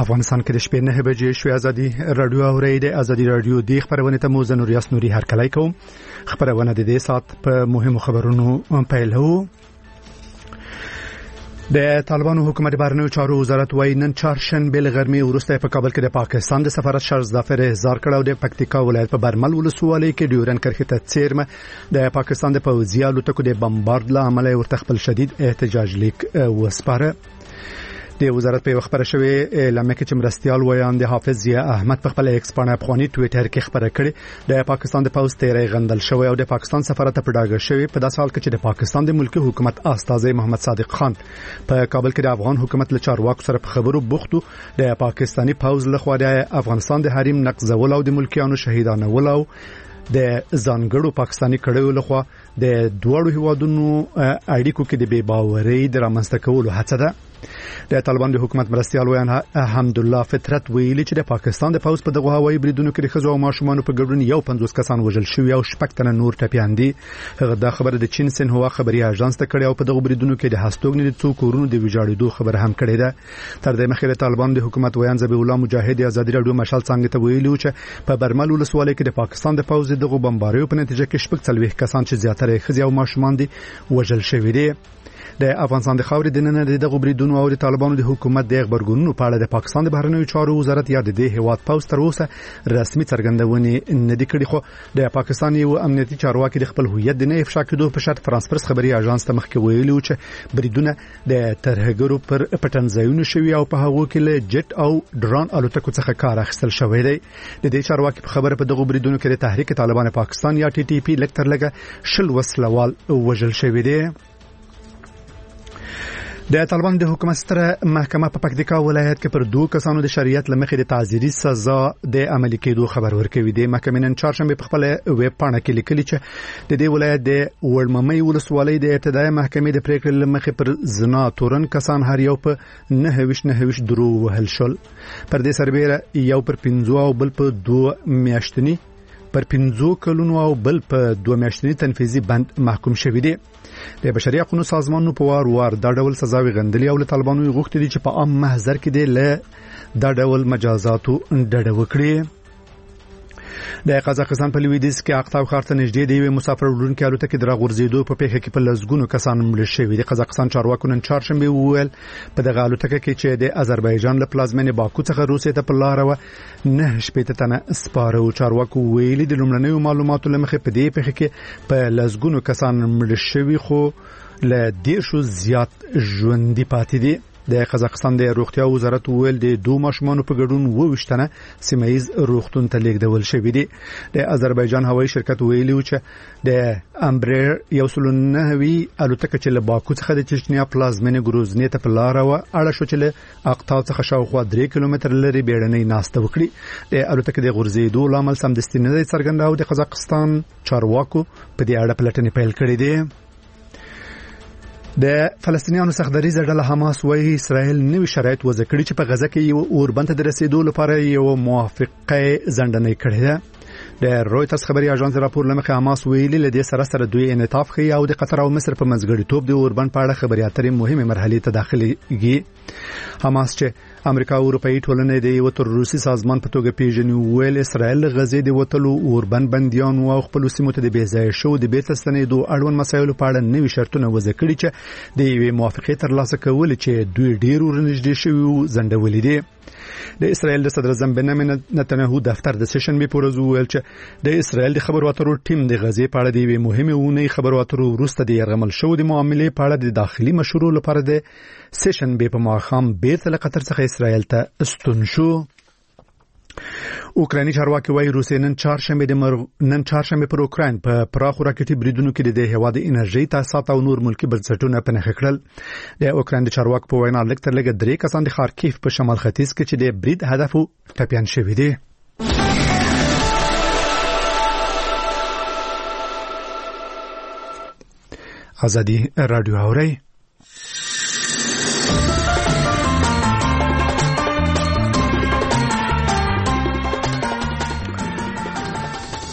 افغانستان کې د شپې 9 بجې شوې ازادي رادیو اوري د ازادي رادیو د خبرونه ته مو زنور یاسنوري هرکلی کوم. خبرونه د دې سات په مهمو خبرونو پیلو. د طالبانو حکومت بهرنیو چارو وزارت وايي نن چهارشنبه له غرمې وروسته په کابل کې د پاکستان د سفارت شرزدافر احضار کړ او د پکتیکا ولایت په برمل ولسوالۍ کې ډیورن کرښې ته څیرمه د پاکستان د پوځي الوتکو د بمبارد له امله ورته خپل شدید احتجاج لیک وسپاره. د وزارت په خبره شوې اعلان کې چې مرستيال ویان د حافظ ضیاء احمد په خپل ایکس باندې افغاني ټوئیټر کې خبره کړې د پاکستان د پوځ تیرې غندل شوی او د پاکستان سفارت په ډاګه شوی په داسې حال کې چې د پاکستان د ملکی حکومت استاذ محمد صادق خان په کابل کې د افغان حکومت له چارواکو سره په خبرو بوختو د پاکستاني پوځ لخوا د افغانستان د حریم نقضول او د ملکیانو شهیدانه ولو د ځانګړو پاکستاني کډوالو لخوا د دوړو هیوادونو اړیکو کې د بې باورۍ د رامنځته کولو هڅه ده. د طالبان د حکومت مرستيال ویان حمدالله فطرت ویلي چې د پاکستان د پوځ په دغه هوایي بریدونو کې د ښځو او ماشومانو په ګډون 50 کسان وژل شوي او 6 تنه نور ټپيان دي. هغه دا خبره د چین سنهوا خبري اژانس ته کړې او په دغه بریدونو کې د هستوګنې د څو کورونو د ویجاړېدو خبر هم کړې ده. تر دې مخکې د طالبان د حکومت ویان ذبیح الله مجاهد ازادي رادیو مشال څنګه ته ویلي چې په برمل ولسوالۍ کې د پاکستان د پوځ دغه بمباریو په نتیجه کې 40 کسان چې زیاتره ښځې او ماشومان دي وژل شوي دي. د افغانستان د خاورې د نن د دغه بریدونو او د طالبانو د حکومت د خبرګونونو په اړه د پاکستان د بهرنیو چارو وزارت یا د هیواد پوز تر اوسه رسمي څرګندونې نه دي کړې. خو د پاکستان یو امنیتي چارواکي د خپل هویت د نه افشا کېدو په شرط فرانس پرس خبري اژانس ته مخکې ویلي چې بریدونه د ترهګرو پر پټنځایونو شوي او په هغو کې له جټ او ډرون الوتکو څخه کار اخیستل شوی دی. د دې چارواکي په خبره په دغه بریدونو کې د تحریک طالبان پاکستان یا ټي ټي پی لکتر لګه شل وسلوال وژل شوی دی. د طالبان د حکومت ستره محکمه په پکتیکا ولایت کې پر 2 کسانو د شریعت لمخې د تعزیري سزا د عملي کېدو خبر ورکوي. د محکمې نن چهارشنبه په خپل ویب پاڼه کې لیکلي چې د دې ولایت د وړممۍ ولسوالۍ د ابتدایي محکمې د پریکړې لمخې پر زنا تورن کسان هر یو په 9 درو وهل شول. پر دې سربېره یو پر 15 او بل په 2 میاشتنی پر 15 کلونو او بل په 2 میاشتنی تنفیذي بند محکوم شوی دی. د بشري حقوقو سازمانونو په وار دا ډول سزاوي غندلي او له طالبانو غوښتي دي چې په عام محضر کې د دا ډول مجازاتو ډډه وکړي. د قزاقستان په لویدیځ کې اقتاب ښار ته نږدې دی مسافر وړونکي الوتکې د راغورځېدو په پیښه کې په لزګونو کسان مړه شوي دي. قزاقستان چارواکو نن چهارشنبه وویل په دغه الوتکه کې چې د آذربایجان له پلازمینې باکو څخه روسیې ته په لار و 9 تنه سپاره او چارواکو ویلي د لومړنیو معلوماتو لمخې په دې پیښه کې په لزګونو کسان مړه شوي خو له 10 زیات ژوندۍ پاتې دي. د قزاقستان د روغتیا وزارت ویل د 2 ماشومانو په ګډون 22 تنه سیمایز روغتون ته لیږدول شوی دي. د آذربایجان هوایي شرکت ویلي چې د امبریر 109 الوتکه چې له باکو څخه د چچنیا پلازمینې ګروزنی ته په لار و اړه شو چې له اقطاع څخه شاوخوا 3 کیلومتر لري بیړنۍ ناسته وکړي. د الوتکې د غورځېدو لامل سمدستي نه دی څرګند او د قزاقستان چارواکو په دې اړه پلټنې پیل کړې دي. د فلسطینیانو سختدریزه ډله حماس وايي اسرائیل نوي شرایط وضع کړي چې په غزه کې یو اوربند ته رسیدو لپاره یو موافقه ځنډنۍ کړې ده. د رويټرز خبري اژانس راپور لمخې حماس ویلي لدې سره دوی انعطاف کوي او د قطر او مصر په منځګړیتوب د اوربند په اړه خبري اترې مهمه مرحله ته داخليږي. حماس چې امریکا او اروپאי ټولنې د یو تر روسي سازمان په توګه پیژني ویل اسرائیل غزې د وټلو اوربند بنديان او خپل سیمو ته د بیځای شو د بیت ستنېدو اړوند مسایلو په اړه نوي شرطونه وضع کړي چې د یوې موافقه ترلاسه کول چې دوی ډیر ورنږدې شوی زندولې دي. د اسرائیل د صدر اعظم بنیامین نتنیاهو دفتر د سیشن به پورز ویل چې د اسرائیل د خبرو اترو ټیم د غزې په اړه د یوې مهمه ونې خبرو اترو وروسته د يرغمل شو د معاملې په اړه د داخلي مشورو لپاره د سیشن به په ماخام بیرته له قطر څخه اسرائیل ته استون شو. اوکرایني چارواکي وايي روسیه نن چهارشنبه پر اوکراین په پراخو راکټي بریدونو کې د هیواد انرژي تاسیسات او نور ملکی بنسټونه په نښه کړل. د اوکراین د چارواکو په وینا لکتر لګ 3 کسان د خارکیف په شمال ختیځ کې چې د برید هدف ټپيان شوی دي. ازادي رادیو اوري.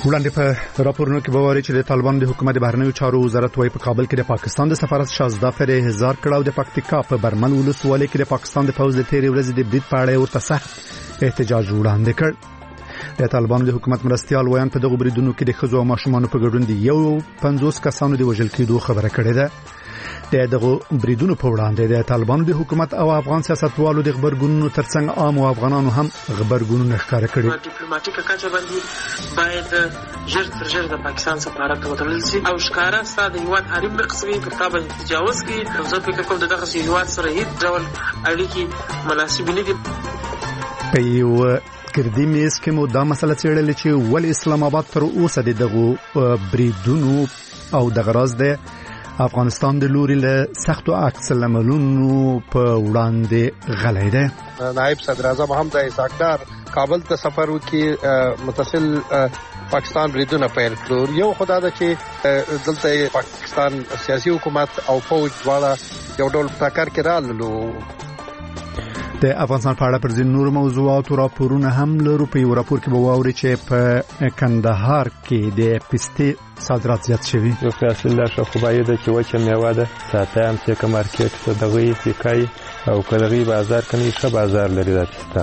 وړاندې په راپورونو کې به وایي چې د طالبانو د حکومت بهرنیو چارو وزارت وايي په کابل کې د پاکستان د سفارت شازده فر احضار کړ او د پکتیکا په برمل ولسوالۍ کې د پاکستان د پوځ د تیرې ورځې د برید په اړه ورته سخت احتجاج وړاندې کړ. د طالبانو د حکومت مرستيال وایي په دغه بریدونو کې د ښځو او ماشومانو په ګډون د 50 کسانو د وژل کېدو خبره کړې ده. دغه بریدونو په وړاندې د طالبانو د حکومت او افغان سیاستوالو د خبرګونونو ترڅنګ عام او افغانانو هم خبرګونونه ښکار کړي. ډیپلوماټیکه کچه باندې باید ژر تر ژره د پاکستان سفارت ته وتړل شي او ښکارا ستاسو هیواد حریم نقصوي پر تابع تجاوز کوي. زه فکر کوم دغه هیواد سره هیڅ ډول اړیکې مناسب نه دي. په یو کردي میز کې مو دا مسله څېړلې چې ول اسلام آباد تر اوسه دغه بریدونو او دغه راز د افغانستان د لوري له سختو عکس العملونو په وړاندې غلی دی. نائب صدر اعظم هم د اسحاقدار کابل ته سفر وکړي متصل پاکستان بریدونه پیل کړو. یو خدای دا چې دلته پاکستان سیاسي حکومت او فوج دواړه یو ډول ټکر کې رالو. د افغانستان په اړه پر ځینو نور موضوعاتو راپورونه هم لرو. په یو راپور کې به واوري چې په کندهار کې د پستې صادرات زیات شوي. یو اصل لا خوبایي ده چې وچه میوه ده ساته هم چې مارکیټ ته دغه فکای او کلغي بازار کني ښه بازار لري دا پسته.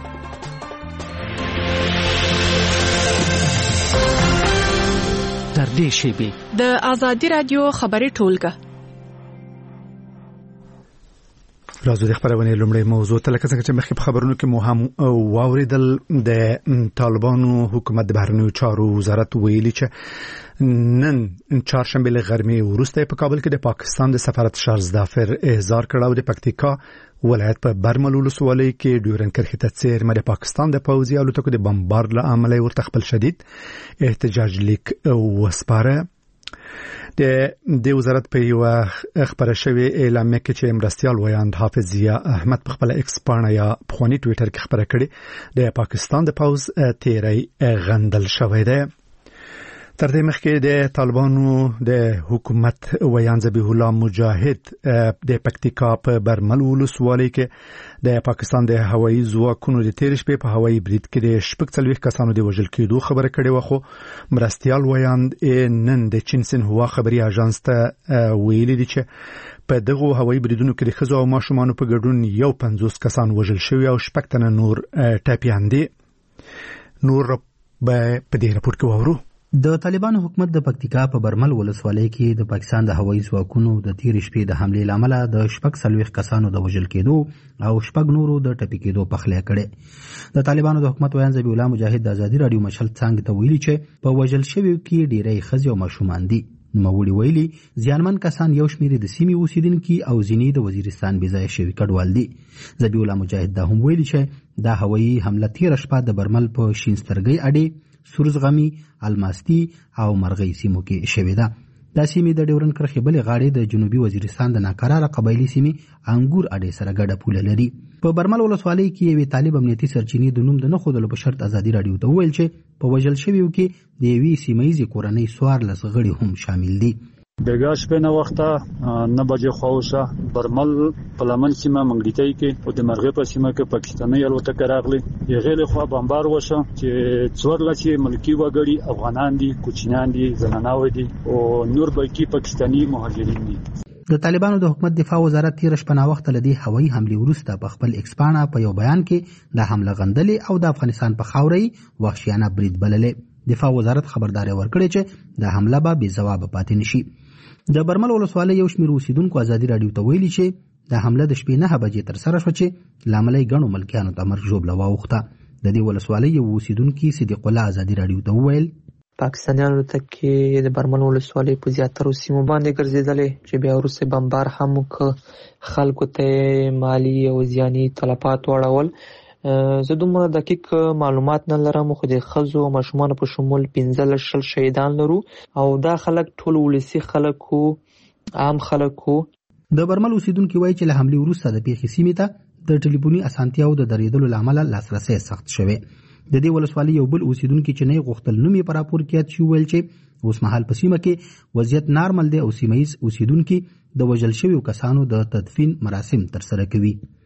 تر دې شی به د ازادي رادیو خبري ټولګه راځو د خبرونه لومړی موضوع ته لکه څنګه چې مخکې په خبرونو کې مو هم واوریدل د طالبانو حکومت د بهرنیو چارو وزارت ویلي چې نن چهارشنبه له غرمې وروسته په کابل کې د پاکستان د سفارت شازده فر احضار کړ او د پکتیکا ولایت په برمل ولسوالۍ کې ډیورن کرښې ته څیرمه د پاکستان د پوځي الوتکو د بمبار له امله ورته خپل شدید احتجاج لیک وسپاره. د وزارت په یو خبره شوی اعلامیه کې چې مرستيال ویاند حافظ ضیا احمد په خپل ایکس پاڼه یا پخوانی ټوئیټر کې خبره کړې د پاکستان د پوز تیری غندل شوی دی. تر دې مخکې د طالبانو د حکومت ویان ذبیح الله مجاهد د پکتیکا په برمل ولسوالۍ کې د پاکستان د هوایي ځواکونو د تیر شپې په هوایي برید کې د 40 کسانو د وژل کېدو خبره کړې و. خو مرستيال ویان نن د چین سنهوا خبري اژانس ته ویلي دي چې په دغه هوایي بریدونو کې د ښځو او ماشومانو په ګډون 50 کسان وژل شوي او 6 تنه نور ټاپیان دي. نور به په دې راپور کې وورو. د طالبانو حکومت د پکتیکا په برمل ولسوالۍ کې د پاکستان د هوایي ځواکونو د تیر شپې د حمله لامل د 40 کسانو د وژل کېدو او 6 نورو د ټپي کېدو پخلی کړي. د طالبانو د حکومت ویان ذبیح الله مجاهد د ازادي رادیو مشل څنګه ته ویلي چې په وژل شویو کې ډیری ښځې او ماشومان دي. نوموړي ویلي زیانمن کسان یو شمېر د سیمې اوسیدونکي او ځینې د وزیرستان بېځایه شوي کډوال دي. ذبیح الله مجاهد دا هم ویلي چې دا هوایي حمله تیر شپه د برمل په شینسترګۍ اډې سورزغمی الماستی او مرغۍ سیمو کې شوې ده. دا سیمې د ډیورن کرښې بلې غاړې د جنوبي وزیرستان د ناکراره قبایلي سیمې انګور اډې سره ګډه پوله لري. په برمل ولسوالۍ کې یوې طالب امنیتي سرچینې د نوم د نه ښودلو په شرط ازادي رادیو ته وویل چې په وژل شویو کې د یوې سیمهیزې کورنۍ 14 غړي هم شامل دي. بیګا شپه نه وخته 9 بجې خواوسه برمل په لمن سیمه منګیتای کې او د مرغې په سیمه کې پاکستاني الوتکه راغلی. یغه له خوا بمبار وشو چې 14 ملکی وګړي افغانان دي، کوچنیان دي، زنانه دي او نور بلکی پاکستاني مهاجرین دي. د طالبانو د حکومت دفاع وزارت تیر شپه نا وخت لدی هوایي حمله وروسته په خپل ایکس پاڼه په یو بیان کې د حمله غندلې او د افغانستان په خاورې وحشیانه برید بللې. دفاع وزارت خبرداري ورکړې چې د حمله به بې ځواب پاتې نشي. د برمل ولسوالۍ یو شمېر اوسیدونکو ازادي رادیو ته ویلي چې د حمله د شپې 9 بجې تر سره شو چې لامل یې ګڼو ملکیانو ته مرګ ژوبله واوښته. د دې ولسوالۍ یو اوسیدونکي صدیق الله ازادي رادیو ته وویل پاکستانیانو ته کې د برمل ولسوالۍ په زیاترو سیمو باندې ګرځېدلې چې بیا وروسته بمبار هم وکړ. خلکو ته مالی او ځاني تلفات واړول. زه دومره دقیق معلومات نه لرم خو د ښځو او ماشومانو په شمول 15 شهیدان لرو او دا خلک ټول ولسي خلک وو، عام خلک وو. د برمل اوسیدونکي وایي چې له حملې وروسته د پیښې سیمې ته د ټلیفوني اسانتیاو د درېدلو له امله لاسرسی سخت شوی. د دې ولسوالۍ یو بل اوسیدونکي چې نه غوښتل نوم یې په راپور کې یاد شي ویل چې اوس مهال په سیمه کې وضعیت نارمل دی او سیمه ییز اوسیدونکي د وژل شویو کسانو د تدفین مراسم ترسره کوي.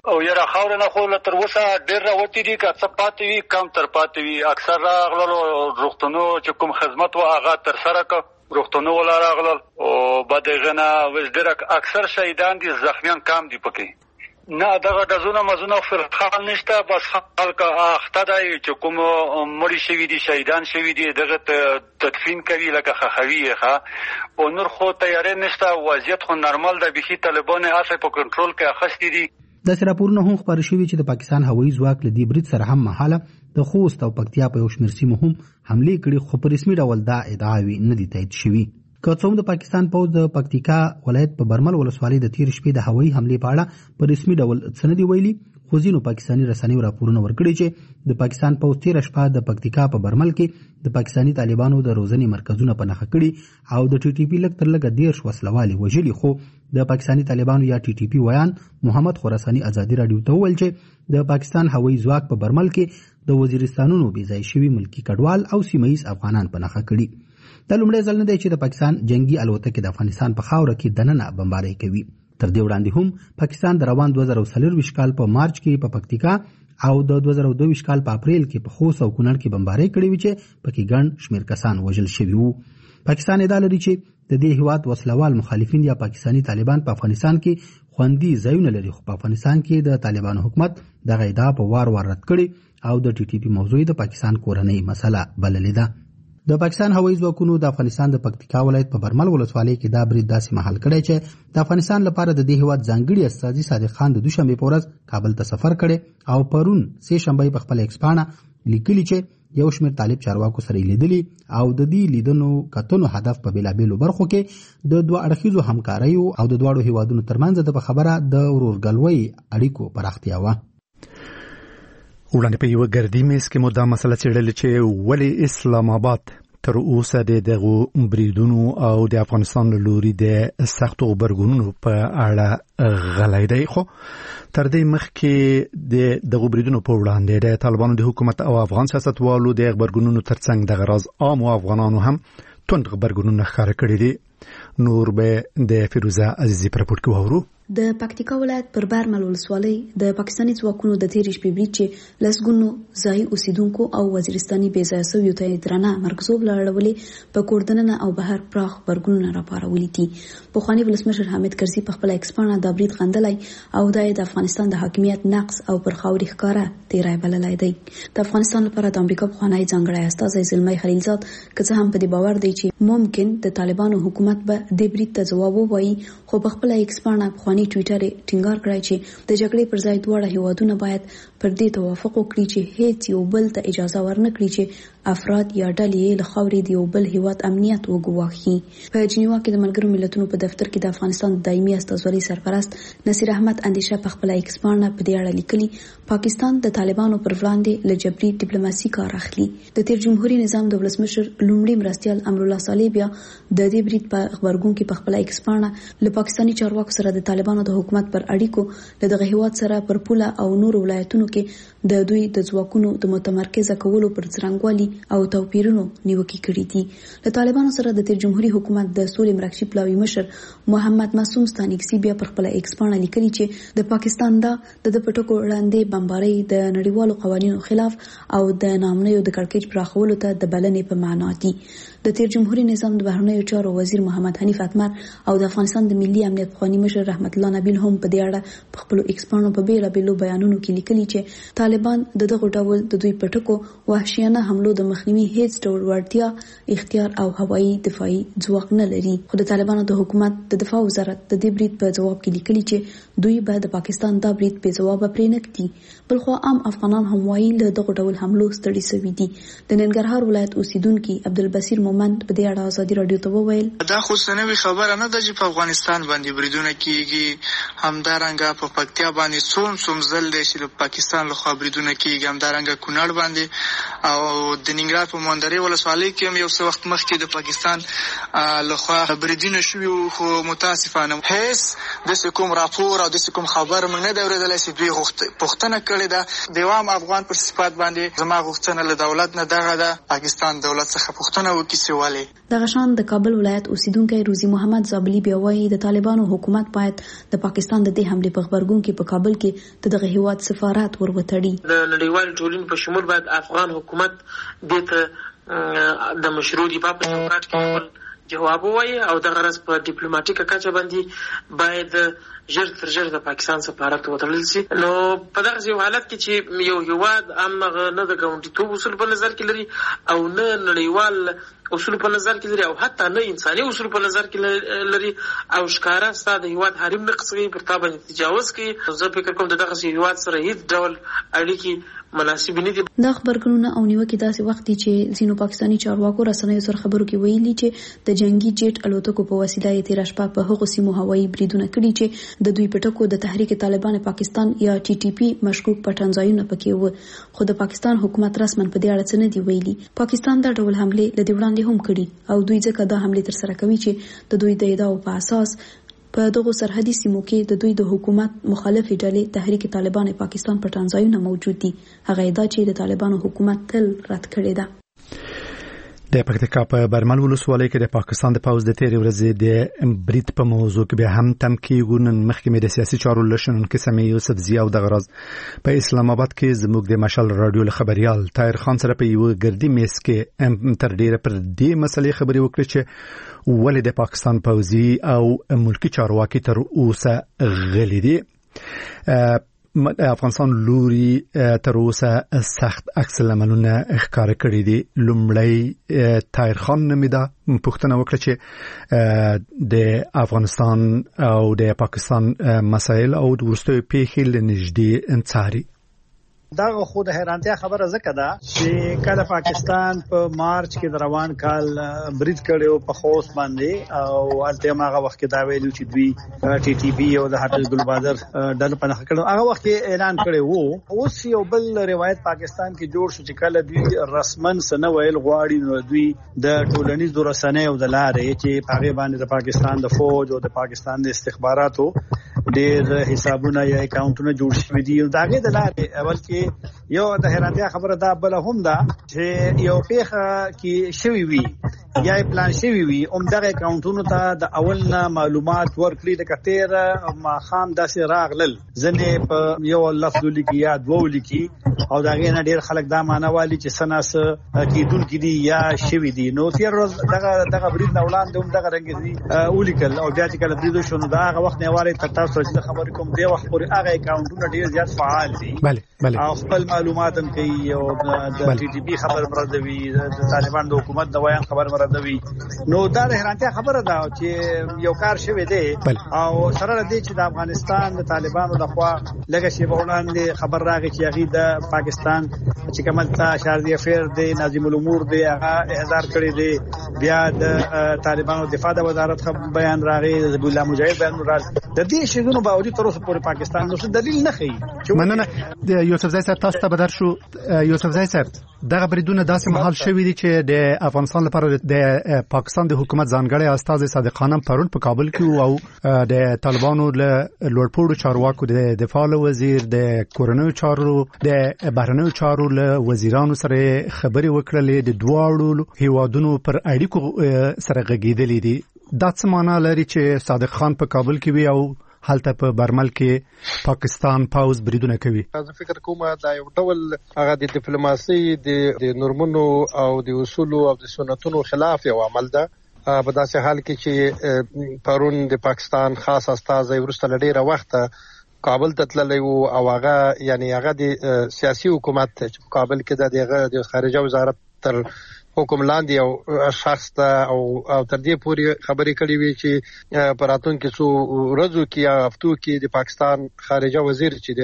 او یره خاور نه خو تر اوسه ډیر راوتی دي که څه پاتې وي کم تر پاتې وي. اکثر راغلل روغتونو چې کوم خدمت و هغه تر سره ک روغتونو ولا راغلل او بعدغه نه ډیر اکثر شهیدان دي زخمیان کم دي پکې. نه دغه دزونه مزونه فرقان نشته بس خلک اخته دی چې کوم مړي شوي دي شهیدان شوي دي دغه تدفین کوي لکه خخوي ښه او نور خو تیاری نشته وضعیت خو نارمل ده بيخي طالبان اصل په کنټرول کې اخستي دي. د راپورونه هم خبر شوي چې د پاکستان هوایي ځواک له دې برید سره هم مهاله د خوست او پکتیا په یو شمېر سیمو هم حملې کړي خو په رسمي ډول دا ادعاوې نه دي تایید شوي. که څوم د پاکستان پوځ د پکتیکا ولایت په برمل ولسوالۍ د تیر شپې د هوایي حملې په اړه په رسمي ډول څه نه دي ویلي خو ځینو پاکستاني رسنیو راپورونه ورکړي چې د پاکستان پوځ تیر شپه د پکتیکا په برمل کې د پاکستاني طالبانو د روزنې مرکزونه په نښه کړي او د ټي ټي پی لږ تر لږه 10 وسلوالي وژلي. خو د پاکستاني طالبانو یا ټي ټي پی ویان محمد خراساني ازادي رادیو ته وویل چې د پاکستان هوایي ځواک په برمل کې د وزیرستانونو بې ځای شوي ملکی کډوال او سیمه‌ایز افغانان په نښه کړي. د لومړي ځل نه دی چې د پاکستان جنگي الوتکې د افغانستان په خاوره کې دننه بمبارۍ کوي. تر دې وړاندې هم پاکستان د روان 2024 کال په مارچ کې په پکتیکا او د 2022 کال په اپریل کې په خوست او کونړ کې بمبارۍ کړې وې چې پکې ګڼ شمېر کسان وژل شوي وو. پاکستان ادعا لري چې د دې هیواد وسلوال مخالفین یا پاکستاني طالبان په افغانستان کې خوندي ځایونه لري خو په افغانستان کې د طالبانو حکومت دغه ادعا په وار رد کړي او د ټي ټي پی موضوع د پاکستان کورنۍ مسله بللې ده. د پاکستان هوایي ځواکونو د افغانستان د پکتیکا ولایت په برمل ولسوالۍ کې دا برید داسې مهال کړی چې د افغانستان لپاره د دې هیواد ځانګړي استازي صادق خان د دوشنبه په ورځ کابل ته سفر کړي او پرون سه شنبه په خپل ایکسپانه لیکلي چې یو شمېر طالب چارواکو سره لیدلي او د دې لیدنو کتنو هدف په بیلابېلو برخو کې د دوه اړخیزو همکاریو او د دواړو هیوادونو ترمنځ د خبره د ورورګلوۍ اړیکو پراختیا و. وړاندې په یو ګردی میز کې مو دا مسله څېړلې چې ولې اسلام آباد تر اوسه دغه بریدونو او د افغانستان له لوري د سختو غبرګونونو په اړه غلی دی. خو تر دې مخکې دغه بریدونو په وړاندې د طالبانو د حکومت او افغان سیاستوالو د غبرګونونو ترڅنګ دغه راز عام افغانانو هم توند غبرګونونه ښکاره کړي دي. نور به د فیروزه عزیزی پر راپور کې واورو. د پکتیکا ولایت پر برمل ولسوالۍ د پاکستاني ځواکونو د تیر شپې برید چې لسګونو ځای اوسیدونکو او وزیرستاني بې ځایه شویو ته درنه مرکزوب لړولې په کوردننه او بهر پراخ غبرګونونه راپارولي دي. پخوانی ولسمشر حامد کرزي په خپل ایکسپانه د برید غندلی او د افغانستان د حاکمیت نقص او پر خاوري ښکارا تیرای بللی دی. د افغانستان لپاره د امریکا پخوانی ځانګړی استازی زلمی خلیلزاد که څه هم په دې باور دی چې ممکن د طالبانو حکومت به د برید ته ځواب ووایي خو په خپل ایکسپانه پخوانی ټویټر ټینګار کړی چې د جګړې پر ځای دواړه هیوادونه باید پر دې توافق وکړي چې هیڅ یو بل ته اجازه ورنکړي چې افراد یا ډلې له خاورې د یو بل هیواد امنیت وګواښي. په جنیوا کې د ملګرو ملتونو په دفتر کې د افغانستان دایمي استازولي سرپرست نصیر احمد اندیشه په خپل ایکسپانه په دې اړه لیکلي پاکستان د طالبانو پر وړاندې له جبري ډیپلوماسي کار اخلي. د تیر جمهوریت نظام د ولسمشر لومړي مرستیال امرالله صالح بیا د دې برید په خبرګون کې په خپل ایکسپانه له پاکستاني چارواکو سره د طالبانو د حکومت پر اړیکو د دغه هیواد سره پر پوله او نور ولایتونو کې د دوی د ځواکونو د متمرکزه کولو پر څرنګوالي او توپیرونو نیوکې کړې دي. له طالبانو سره د تیر جمهوریت حکومت د سولې مرکزي پلاوي مشر محمد معصوم ستانکزي بیا پر خپل ایکسپانه لیکلي چې د پاکستان د پټکو وړاندې بمبارۍ د نړیوالو قوانینو خلاف او د نامنیو د کړکېچ پراخولو ته د بلنې په معنا دي. د تیر جمهوریت نظام د بهرنیو چارو وزیر محمد حنیف اتمر او د افغانستان د ملي امنیت پخوانی مشر رحمت الله نبیل هم په دې اړه په خپل ایکسپانو په بیلابېلو بیانونو کې لیکلي چې طالبان دغه ډول د دوی پټکو وحشیانه حملو د مخنیوي هیڅ ډول وړتیا اختیار او هوایي دفاعي ځواک نه لري. خو د طالبانو د حکومت د دفاع وزارت د دې برید په جواب کې لیکلي چې دوی به د پاکستان دا برید په جواب پرې نه کړي. بلخو عام افغانان هم وایي له دغه ډول حملو ستړي شوي دي. د ننګرهار ولایت اوسیدونکي عبدالبصیر مومند په دې اړه ازادي رادیو ته وویل دا خو سنوي خبره نه ده چې په افغانستان باندې بریدونه کیږي، همدارنګه په پکتیا باندې څوم ځل دی چې د پاکستان لخوا بریدونه کیږي، همدارنګه کونړ باندې او د ننګرهار په مندرې ولسوالۍ کې هم یو څه وخت مخکې د پاکستان لخوا بریدونه شوي وو. خو متاسفانه هیڅ داسې کوم راپور او داسې کوم خبر موږ نه دی اورېدلی چې دوی پوښتنه کړې ده. د عام افغان پر صفات باندې زما غوښتنه له دولت نه دغه ده پاکستان دولت څخه پوښتنه وکړي نشي والی. د غشان د کابل ولایت اوسیدونکو روزي محمد زابلی بیا وایي د طالبانو حکومت باید د پاکستان د دې حمله په خبرګون کې په کابل کې د دغه هیواد سفارت ورغوتړي. د نړیوال ټولنې په شمول باید افغان حکومت دته د مشروع دفاع په چوکاټ کې خپل جواب وایي او د غرض په ډیپلوماټیکه کچه باندې باید ژر تر ژره د پاکستان سفارت وتړل شي. نو په دغه یو حالت کې چې یو هیواد امغه نه د ګاونډیتوب اصول په نظر کې لري او نه نړیوال اصول په نظر کې لري او حتی نه انساني اصول په نظر کې لري او ښکارا ستاسو د هیواد حریم نقصوي پر تا باندې تجاوز کوي. زه فکر کوم دغه هیواد سره هیڅ ډول اړیکې مناسب نه دي. د خبرګونونو او نیوکې داسې وخت دي چې ځینو پاکستاني چارواکو رسنیو سره خبرو کې ویلي چې د جنگي جیټ الوتکو په وسیله یې تیر شپه په هغو سیمو هوایي بریدونه کړي چې د دوی په ټکو د تحریک طالبان پاکستان یا ټي ټي پی مشکوک پټن ځایونه پکې و، خو د پاکستان حکومت رسمن په دې اړه څه نه دی ویلي. پاکستان دا ډول حمله لدی وړاندې هم کړي او دوی ځکه دا حمله تر سره کوي چې د دوی د ادعاو په اساس په دغه سرحدي سیمو کې د دوی د حکومت مخالفې ډلې تحریک طالبان پاکستان پټن ځایونه موجود دي. هغه ادعا چې د طالبانو حکومت تل رد کړې ده. د پکتیکا په برمل ولسوالۍ کې د پاکستان د پوز د تیری ورځې د برید په موضوع کې به هم تم کېږي. نن مخکې د سیاسي چارو لشنونکو سمې یوسف زی او د غرض په اسلام آباد کې زموږ د مشال رادیو خبريال طاهر خان سره په یو ګردي میز کې تر ډیره پر دې مسلې خبرې وکړي چې ولې د پاکستان پوزي او ملکی چارواکي تر اوسه غلي دي. افغانستان لوري تر اوسه سخت عکس العملونه ښکار کړی دي. لومړی طاهر خان نمیدا پښتنه وکړه چې د افغانستان او د پاکستان مسایل او د ورستوي پیښې لنږدې انصاري. دا خو د حیرانتیا خبره زکه ده چې کله پاکستان په مارچ کې د روان کال برید کړو په خوست باندې او الته هغه وخت کې دا ویلو چې دوی ټي ټي پی او د حافظ ګلبادر ډله په نخ کړو هغه وخت کې اعلان کړی وو. اوس یو بل روایت پاکستان کې جوړ شو چې کله دوی رسمن سن ویل غواړي نو دوی د ټولنیزو رسنیو د لارې چې هغه باندې د پاکستان د فوج او د پاکستان د استخباراتو ډېر حسابونه یا اکاونټونه جوړ شوي دي. داغه د لارې اول کې یو د حیرانتیا خبره دا بل هم ده چې یو پیخه کې شوی وي یا پلان شوی وي دغه اکاونټونو ته د اولنا معلومات ورکړي د کتیر ما خام داسې راغلل ځنه په یو لفظ لیکي یا دوه لیکي او داغه نه ډیر خلک دا معنی والی چې سناس کیدون کې دي یا شوی دي. نو تیر روز دغه برید نه وړاندې هم دغه رنګ دي اولیکل او بیا چې کله برید شو نو دا هغه وخت نه واره تر تاسو چې خبر کوم دی وخت پورې هغه اکاونټونه ډیر زیات فعال دي. بله او خپل معلومات هم کوي او د ټي ټي پی خبر مردوي د طالبان د حکومت د ویان خبر مردوي. نو دا د حیرانتیا خبره ده چې یو کار شوی دی او سره دې چې د افغانستان د طالبانو د خوا لږه شی وړاندې خبر راغی چې هغه د پاکستان چې کمال تا شاردی افیر دی ناظم الامور دی هغه احضار کړی دی. بیا د طالبانو دفاع د وزارت بیان راغی د الله مجاهد بیان راغی. د دې شګونو باوجود تر اوسه پورې پاکستان نو څه دلیل نه کوي. مننه د یوسف زای صاحب تاسو ته بدر شو. یوسف زای صاحب دغه بریدونه داسې محل شوی دي چې د افغانستان لپاره د پاکستان د حکومت ځانګړی استاد صادق خانم پرون په کابل کې او د طالبانو له لوړپوړو چارواکو د دفاع وزیر د کورنیو چارو د بهرنیو چارو له وزیرانو سره خبرې وکړلې د دواړو هیوادونو پر اړیکو سره غږیدلې دي. دا څه معنا لري چې صادق خان په کابل کې وي او حالته په برمل کې پاکستان پاوز بریدونه کوي؟ زه فکر کوم دا یو ډول هغه د ډیپلوماسي د نورمونو او د اصولو او د سنتونو خلاف یو عمل ده. په داسې حال کې چې پرون د پاکستان خاص استازی ورسته ډیره وخت کابل ته تللی وو او هغه یعنی هغه د سیاسي حکومت چې کابل کې د خارجه وزارت تر حکم لاندې او شخص ته او تر دې پورې خبرې کړې وي چې پراتون کې څو ورځو کې یا هفتو کې د پاکستان خارجه وزیر چې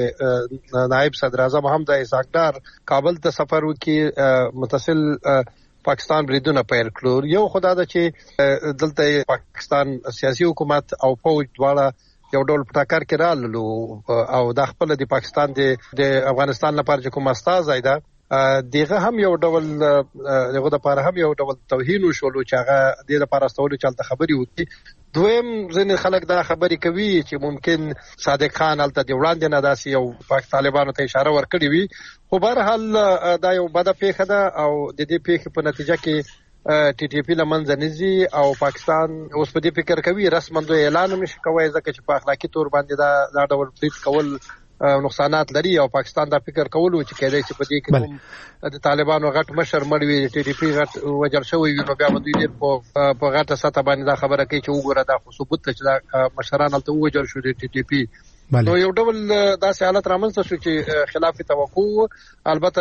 د نائب صدر اعظم حمزه اسحاق ډار کابل ته سفر وکړي متصل پاکستان بریدونه پیل کړو. یو خدای دا چې دلته پاکستان سیاسي حکومت او فوج دواړه یو ډول پټاکر کې رالو او د خپل د پاکستان د افغانستان لپاره چې کوم استازی ده دغه هم یو ډول دغه د لپاره هم یو ډول توهین وشولو چې هغه د لپاره استولو چلته خبري وکړي. دویم ځینې خلک دا خبرې کوي چې ممکن صادق خان الته د وړاندې نه داسې یو پاک طالبانو ته اشاره ورکړي وي. خو بهر حال دا یو بده پیښه ده او د دې پیښې په نتیجه کې ټي ټي پی لمن ځنيزي او پاکستان اوس په دې فکر کوي رسماً دوی اعلان نشي کوي ځکه چې په اخلاقی تور باندې دا ډول برید کول نقصانات لري او پاکستان دا فکر کولو چې کېدای شي په دې کې د طالبانو غټ مشر مړ وي ټي ټي پی غټ وجل شوی وي نو بیا دوی دې په غټه سطح باندې دا خبره کوي چې وګوره دا خو ثبوت ته چې دا مشران هلته وجل شو د ټي ټي پی نو یو ډول داسې حالت رامنځته شو چې خلاف توقع البته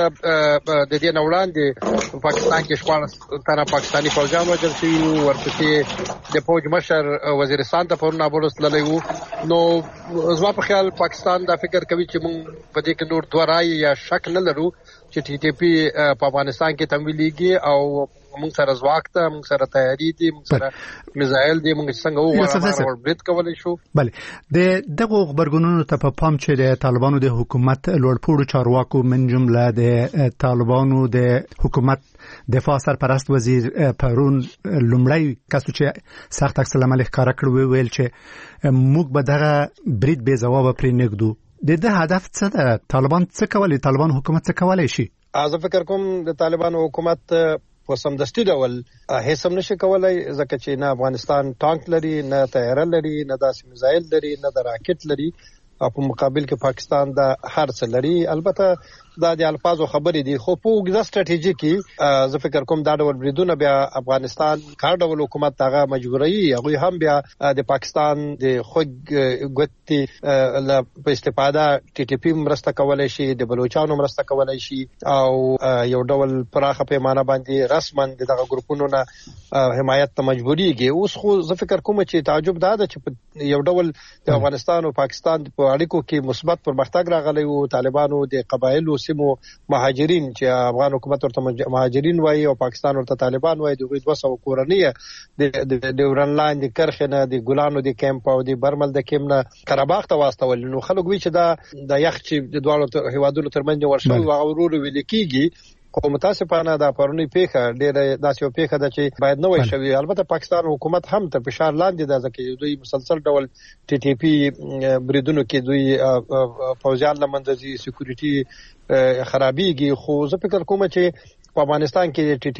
د دې نه وړاندې پاکستان کې 14 تنه پاکستاني فوجیان وژل شوي وو ورپسې د فوج مشر وزیرستان ته پرون نابلس تللی وو نو زما په خیال پاکستان دا فکر کوي چې موږ په دې کې نور دوه رایې یا شک نه لرو چې ټي ټي پی په افغانستان کې تمویلېږي او موږ سره ځواک ته موږ سره تیاری دي موږ سره میزایل دي موږ څنګه وغواړو برید کولی شو. بله د دغه خبرګونونو ته په پام چې د طالبانو د حکومت لوړپوړو چارواکو من جمله د طالبانو د حکومت دفاع سرپرست وزیر پرون لومړی کس چې سخت عکس العمل ښکاره کړ ویل چې موږ به دغه برید بې ځوابه پرې نږدو. د دې هدف څه ده؟ طالبان څه کولی؟ طالبان حکومت څه کولی شي؟ زه فکر کوم د طالبانو حکومت په سمدستي ډول هیڅ هم نشي کولای ځکه چې نه افغانستان ټانک لري نه طیاره لري نه داسې میزایل لري نه د راکټ لري او په مقابل کې پاکستان د هر څه لري. البته دا د الفاظو خبرې دي خو په وګړه ستراتیژي کې زه فکر کوم دا ډول بریدونه بیا افغانستان کار ډول حکومت هغه مجبوري هغه هم بیا د پاکستان د خوګ ګوتې په استفاده ټي ټي پی مرسته کولای شي د بلوچستان مرسته کولای شي او یو ډول پراخه پیمانه باندې رسماً دغه ګروپونو نه حمایت ته مجبوريږي. اوس خو زه فکر کوم چې تعجب دا ده چې یو ډول د افغانستان او پاکستان په اړیکو کې مثبت پرمختګ راغلی او طالبانو د قبایلو سیمو مهاجرین چې افغان حکومت ورته مهاجرین وایي او پاکستان ورته طالبان وایي دغه 200 کورنۍ د ورنلاین د کرخنه د ګلانو د کیمپ او د برمل د کیمنه قرهباغ ته واستول. نو خلک وی چې د یخ چې د دوه هیوادونو ترمنځ ورشو او غرور ویل کیږي خو متاسفانه دا پرونی پیخه ډېر داسې پیخه ده چې باید نه وای شوی. البته پاکستان حکومت هم تر فشار لاندې ده ځکه دوی مسلسل ډول ټي ټي پی بریدونو کې دوی فوجیان لمندزي سکیورټي خرابېږي. خو زه فکر کوم چې په افغانستان کې ټي ټي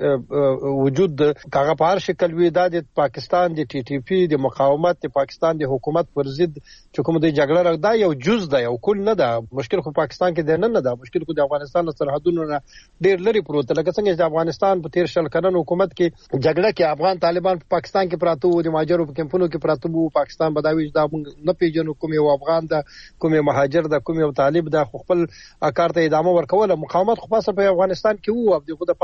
پی وجود کاغه په هر شکل وي دا د پاکستان د ټي ټي پی د مقاومت د پاکستان د حکومت پر ضد چې کوم د جګړه راغدا یو جز ده یو کل نه ده. مشکل خو پاکستان کې نه ده مشکل خو د افغانستان سرحدونو نه ډېر لري پروت لکه څنګه چې افغانستان په 13 کلن حکومت کې جګړه کې افغان طالبان په پاکستان کې پراته وو د مهاجرو په کمپونو کې پراته وو. پاکستان بداوي دا نه پیژنو کوم یو افغان ده کوم یو مهاجر ده کوم یو طالب ده خپل کار ته ادامه ورکوله. مقاومت خو په افغانستان کې او دغه د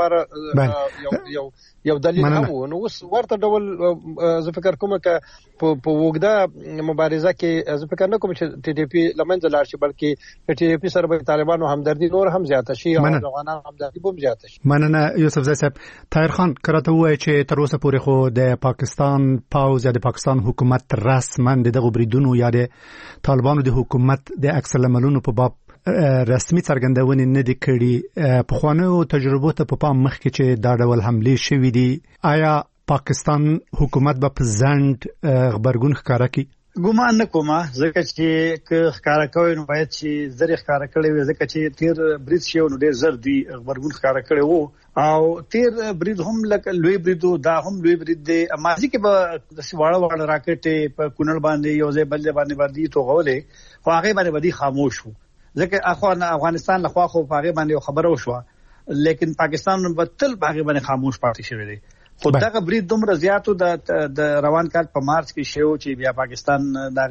لپاره یو دلیل هم نو اوس ورته ډول زه فکر کوم چې په وګړه مبارزه کې زه فکر نه کوم چې ټي ټي پی لمنځه لاړ شي بلکې ټي ټي پی سره به طالبانو همدردي نور هم زیاته شي او افغانانو همدردي هم زیاته شي. مننه یوسف زئی صاحب. طاهر خان کراته وایي چې تر اوسه پورې خو د پاکستان پاوز یا د پاکستان حکومت رسماً دغه بریدونو یا د طالبانو د حکومت د عکس العملونو په باب رسمي څرګندونې نه دي کړي. په خوانو تجربو ته په پام مخ کې چې دا ډول حمله شوې دي آیا پاکستان حکومت به په ځند خبرګون ښکارا کوي؟ ګومان نه کومه ځکه چې ښکارا کوي نو باید چې زری ښکارا کړي وي ځکه چې تیر برید شو نو ډېر زر دی خبرګون ښکارا کړي وو او تیر برید هم لکه لوی بریدو دا هم لوی برید دی. ماضی کې به د سواړه راکټ په کونړ باندې یو ځای بل باندې توغولې خو هغه باندې بدی خاموش وو ځکه افغانستان له خوا خو هغه باندې خبره وشوه لیکن پاکستان په تل هغه باندې خاموش پاتې شوی دی. خو دغه برید دومره زیاتو د روان کال په مارچ کې شو چې بیا پاکستان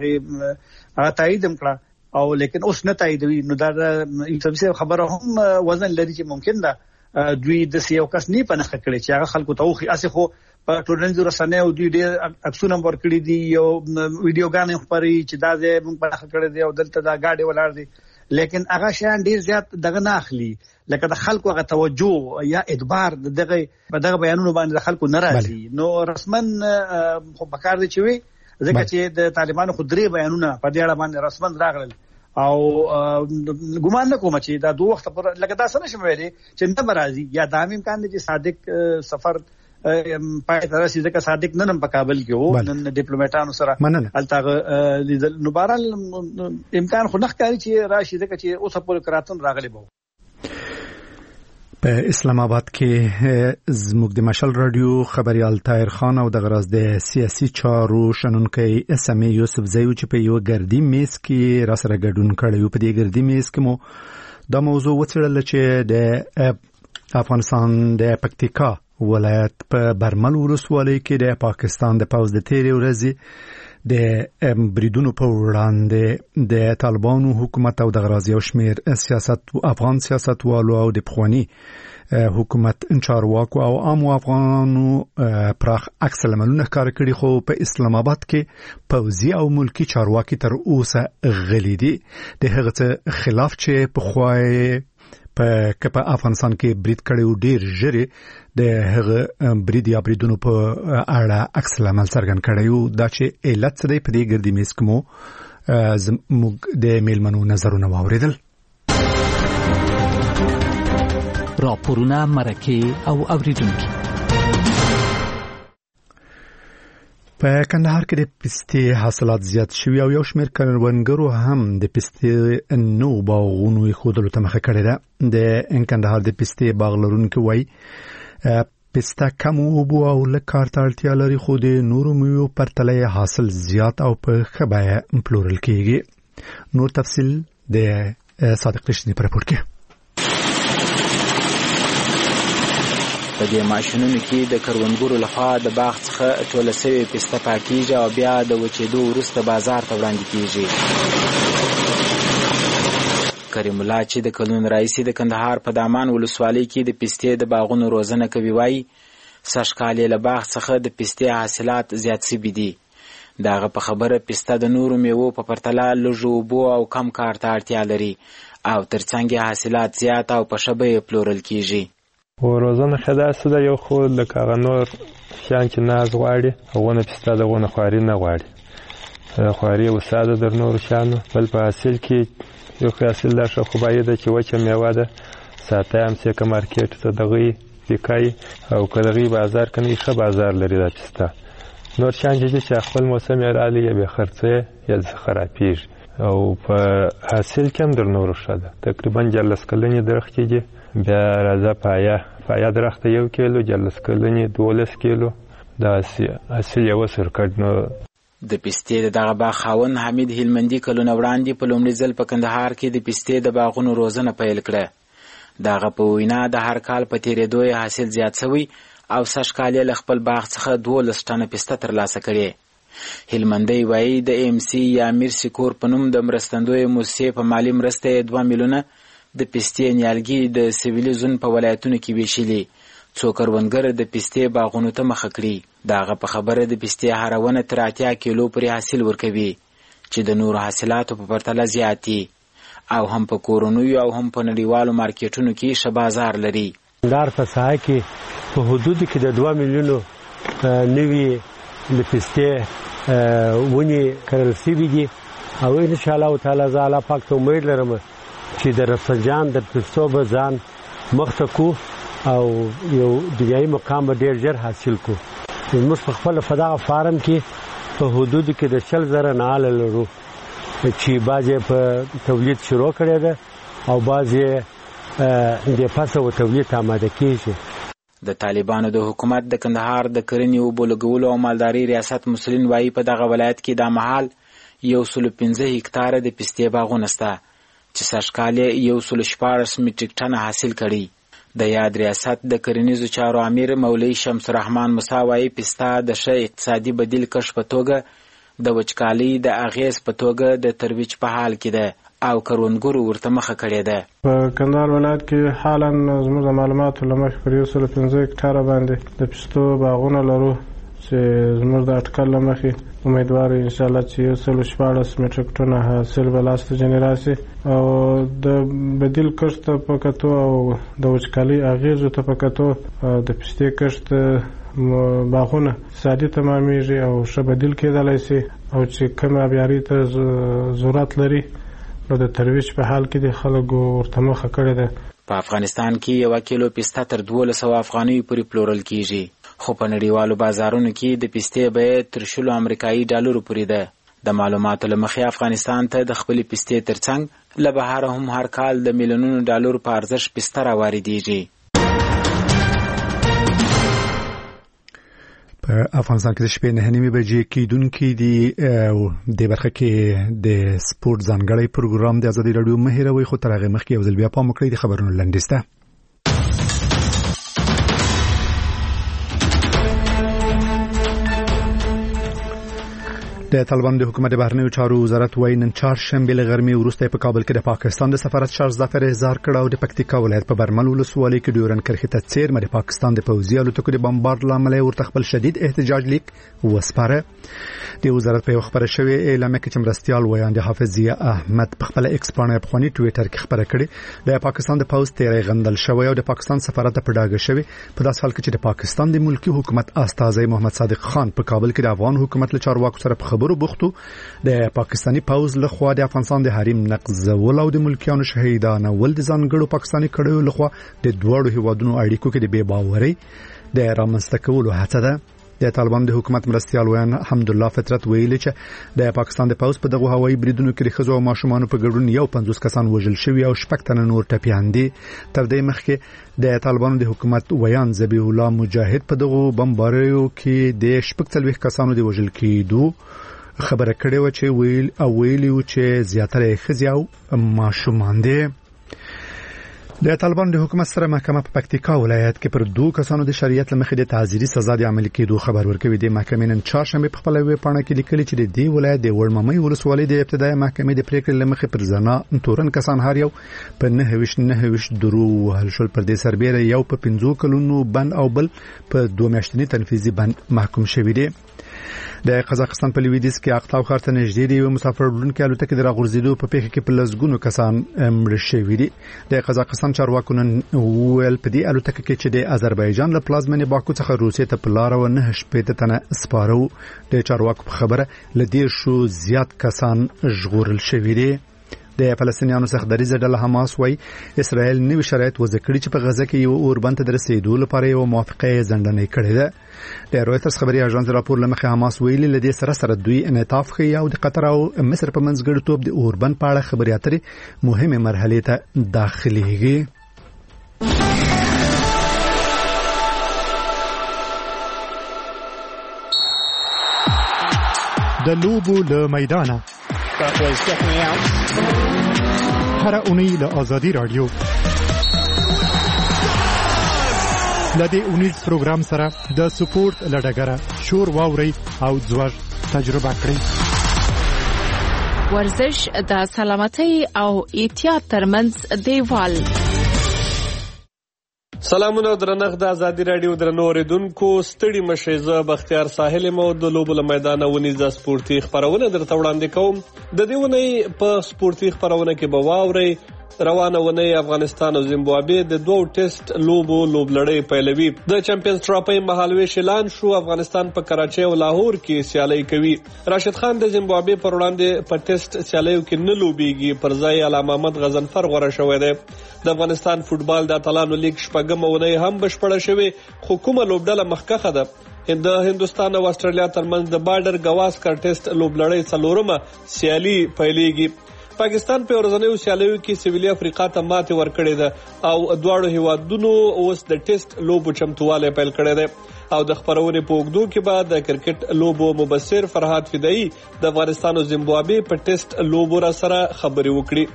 دغه تایید کړه او لیکن اوس نه تاییدوي. نو دا یو خبره هم وزن لري چې ممکن ده دوی د یو کس نه پنځه کړي چې هغه خلکو ته وخی اسه خو په ټولنیزو رسنیو دوی ډېر عکسونه ورکړي دي یو ویډیوګانې خبري چې دا زه موږ پنځه کړي دي او دلته دا گاډي ولار دي لیکن هغه شان ډیر زیات دغه نه اخلي لکه د خلکو هغه توجه یا ادبار دغه بیانونو باندې د خلکو ناراضي. نو رسمن خو بکار دي چې وي ځکه چې د طالبانو خو درې بیانونه په دې اړه باندې رسمن راغلل او ګومان نه کوم چې دا دوه وخت پر لکه دا سره شمه ویلي چې نه برازي یا د امکان دي چې صادق سفر پای تر رسیدل که صادق نن په کابل کې وو نن ډیپلوماټانو سره التاغه نو بهرال امکان خو نه ښکاري چې راشي ځکه چې اوس په کراتن راغلي بو. په اسلام آباد کې زموږ د مشال رادیو خبريال طاهر خان او د غراز د سیاسي چارو شنونکي اسمه یوسف زیو چې په یو ګردی میز کې را سره ګډون کړی په دې ګردی میز کې مو دا موضوع وڅېړل چې د افغانستان د پکتیکا ولایت په برمل ولسوالۍ کې د پاکستان د پوځ د تیرې ورځې د بریدونو په وړاندې د طالبانو حکومت او د غرازي او شمیر افغان سیاستوالو او د پخوانی حکومت چارواکو او عام افغانانو پراخ عکس العملونه ښکار کړي خو په اسلام آباد کې پوځي او ملکی چارواکي تر اوسه غلي دي د هغه خلاف چې په خوای په افغانستان کې برید کړي ډیر ژر د هغه برید یا بریدونو په اړه عکس العمل څرګند کړي دا چې علت څه دی په دې ګردی میز کې مو د میلمنو نظرونه واوریدل راپورونه مرکه او اوریدونکو په کندهار کې د پستې حاصلات زیات شوي او یو شمېر کروندګرو هم د پستې نو باغونو ایښودلو ته مخه کړې ده د کندهار د پستې باغ لرونکي وایي پسته کم اوبو او لږ کار ته اړتیا لري خو د نورو میوو پرتله حاصل زیات او په ښه بیه پلورل کېږي نور تفصیل د صادق رشدي په راپور کې په دې ماشینونو کې د کروندګرو لخوا د باغ څخه ټوله شوې پسته پاکیږي او بیا د وچېدو وروسته بازار ته وړاندې کېږي کریم الله چې د کلونو راهیسې د کندهار په دامان ولسوالۍ کې د پستې د باغونو روزنه کوي وایي سږکال یې له باغ څخه د پستې حاصلات زیات شوي دي د هغه په خبره پسته د نورو میوو په پرتله لږ اوبو او کم کار ته اړتیا لري او ترڅنګ یې حاصلات زیات او په ښه بیه پلورل کېږي و روزنه خدا سده یو خو لکه هغه نور شیان چې ناز غواړي هغونه پسته دغونه خواري نه غواړي خواري وساده در نورو شیانو بل په حاصل کې یو حاصل دا ښه خو باید چې وچه میوه ده ساته هم چې که مارکیټ ته دغوی بیکایي او که دغوی بازار کنی ښه بازار لري دا پسته نور شیان چې خپل موسم یې راغلی یا بې خرڅه یا خرابېږي او په حاصل کې هم در نورو ښه ده تقریبا 14 کلنې درخت دي بیا راځه پایه درخت 1 کیلو 14 کلنې 12 کیلو دا حاصل یو سرکټ نو د پستې دغه باغ خاوند حمید هلمندي کلونه وړاندې په لومړي ځل په کندهار کې د پستې د باغونو روزنه پیل کړه دغه په وینا د هر کال په تیرېدو یې حاصل زیات شوی او سږکال یې له خپل باغ څخه 12 ټنه پسته ترلاسه کړې هلمندی وایي د ام سی یا امیر سکور په نوم د مرستندوی موسسې په مالي مرسته 2 میلیونه د پستې نیالګي د سویلي زون په ولایتونو کې ویشلي څو کروندګر د پستې باغونو ته مخه کړي دغه په خبره د پستې هرونه تر 80 کیلو پورې حاصل ورکوي چې د نورو حاصلاتو په پرتله زیات دي او هم په کورونو او هم په نړیوالو مارکیټونو کې ښه بازار لري کندهار په ساحه کې په حدود کې د 2 میلیونو نوي د پستې ونې کرل شوي دي او ان شاء الله تعالی زه الله پاک ته امید لرم چې د رفسنجان د پستو به ځان مخته کو او یو دنیایي مقام به ډېر ژر حاصل کو موږ په خپل فدغه فارم کې په حدود کې د 40,000 ناله لرو چې بعضې په تولید شروع کړی ده او بعضې د پسه و تولید آماده کېږي د طالبانو د حکومت د کندهار د کرنې اوبو لګولو او مالدارۍ ریاست مسلین وایي په دغه ولایت کې دا مهال 115 هکتاره د پستې باغونه شته چې سږکال یې 114 میټریک ټنه حاصل کړي د یاد ریاست د کرنیزو چارو امیر مولوي شمس الرحمن موسی وایي پسته د ښه اقتصادي بدیل کښ په توګه د وچکالۍ د اغیز په توګه د ترویج په حال کې ده او کروندګرو ورته مخه کړې ده په کندهار ولایت کې حالا زموږ د معلوماتو له مخې پر 115 هکتاره باندې د پستو باغونه لرو چې زموږ د اټکل له مخې امیدوار ان شاء الله چې 114 میټریک ټنه حاصل به لاسته ځینې راسي او د بدیل کښت په کتو او د وچکالۍ اغیزو ته په کتو د پستې کښت باغونه اقتصادي تمامیږي او ښه بدیل کېدلی شي او چې کوم آبیاري ته ضرورت لري نو د ترویج په حال کې د خلکو ورته مخه کړې ده په افغانستان کې 1 کیلو پسته تر 1200 افغانیو پورې پلورل کېږي خو په نړیوالو بازارونو کې د پستې بیه تر 10 امریکایي ډالرو پورې ده د معلوماتو له مخې افغانستان ته د خپلې پستې ترڅنګ له بهره هم هر کال د میلیونونو ډالرو په ارزښت پسته راواردېږي په افغانستان کې د شپې 9:30 بجې کېدونکي دي د برخه کې د سپورت ځانګړی پروګرام د ازادي رادیو مهیروي خو تر هغه مخکې یو ځل بیا پام وکړئ د خبرونو لنډیسته. د طالبان د حکومت بهرنیو چارو وزارت وايي نن چهارشنبه له غرمې وروسته په کابل کې د پاکستان د سفارت شهزاده اظهار کړ او د پکتیکا ولایت په برمل ولسوالۍ کې ډیورن کرښې ته څیرمه د پاکستان د پوځي الوتکو د بمبارد لامل ورته خپل شدید احتجاج لیک وسپاره. د وزارت په خبره شوې اعلان کې مرستيال ویاند حافظ ضیا احمد په خپل ایکس باندې په خونی ټوئیټر کې خبره کړې د پاکستان د پوځ تیرې غندل شوی او د پاکستان سفارت په ډاګه شوی په داس حال کې چې د پاکستان د ملکی حکومت استاذ محمد صادق خان په کابل کې د افغان حکومت له چارواکو سره په خبرو بوختو د پاکستانی پوځ له خوا د افغانستان د حریم نقض ول او د ملکیانو شهیدانه ول د ځانګړو پاکستانی کډیو له خوا د دوړو هیوادونو اړیکو کې د بے باورۍ د رامنځته کولو هڅه ده. د طالبان د حکومت مرستيال ویان حمد الله فطرت ویلي چې د پاکستان د پوځ په دغه هوایي بریدونو کې خزو او ماشومان په ګډون یو 50 کسان وژل شوی او شپږ تنه نور ټپيان دي. تر دې مخکې د طالبانو د حکومت ویان ذبیح الله مجاهد په دغه بمباریو کې د شپږ څلويخ کسانو د وژل کېدو خبره کړې و چې ویلی چې زیاتره خزي او ماشومان دي. د طالبان د حکومت سره محکمه په پکتیکا ولایت کې پر 2 کسانو د شریعت لمخې د تعزیري سزا د عملي کېدو خبر ورکوي. د محکمې نن چهارشنبه په خپل ویب پاڼه کې لیکلي چې د دې ولایت د وړممۍ ولسوالۍ د ابتدایي محکمې د پریکړې لمخې پر زنا تورن کسان هر یو په 9 درو وهل شول. پر دې سربېره یو په 15 کلونو بند او بل په 2 میاشتنی تنفیذي بند محکوم شوی دی. د قزاقستان په لویدیځ کې اقطاو ښار ته نږدې دی مسافر وړونکي الوتکې د راغورځېدو په پیښه کې په لسګونو کسان مړه شوي دي. د قزاقستان چارواکو نن ویل په دې الوتکه کې چې د آذربایجان له پلازمینې باکو څخه روسیې ته په لار و 9 تنه سپارو. د چارواکو په خبره لدې شو زیات کسان ژغورل شوي دي. د فلسطینیانو څخه دریځ ډله حماس وای اسرائیل نوي شرایط وضع کړي چې په غزه کې یو اوربند ته رسیدو لپاره یو موافقه ځنډنې کړې ده. د رويټرز خبري اژانس راپور لمخې حماس ویلي لدې سره دوی انعطاف کوي او د قطر او مصر په منځګړیتوب د اوربند په اړه خبري اترې مهمه مرحله ته داخليږي. د لوبو له میدانه هر اونۍ له آزادي رادیو لدې اونیز پروګرام سره د سپورت لړګره شور واوري او ځوړ تجربه کړئ. ورزش د سلامتۍ او احتیاط ترمنځ دیوال. سلامونه درنښت د ازادي رادیو درنو اوریدونکو ستړي مشئ زه بختیار ساحل مو د لوبو له میدانه ونیز د سپورتي خبرونه درته وړاندې کوم. د دې ونې په سپورتي خبرونه کې به واورئ روانه ونې افغانستان او زیمبابوې د 2 ټیسټ لوبلړۍ پیلوي. د چمپیونز ټرافي مهالویش اعلان شو. افغانستان په کراچۍ او لاهور کې سیالي کوي. راشد خان د زیمبابوې پر وړاندې په ټیسټ سیالیو کې نه لوبيږي، پر ځای علامه محمد غضنفر غوړه شوی دی. د افغانستان فوتبال د اتلانو لیگ شپږم ونې هم بشپړه شوې، خو کومه لوبډله مخکخه ده. د هندستان او استرالیا ترمنځ د بارډر گواسکر ټیسټ لوبلړۍ 4مه سیالي پیلېږي. پاکستان په ورځنیو سیالیو کې سویلي افریقا ته ماتې ورکړې ده او دواړو هیوادونو اوس د ټیسټ لوبو چمتووالی پیل کړی دی. او د خبرونې په اوږدو کې به د کرکټ لوبو مبصر فرهاد فدایي د افغانستان او زیمبابوې په ټیسټ لوبو را سره خبرې وکړي.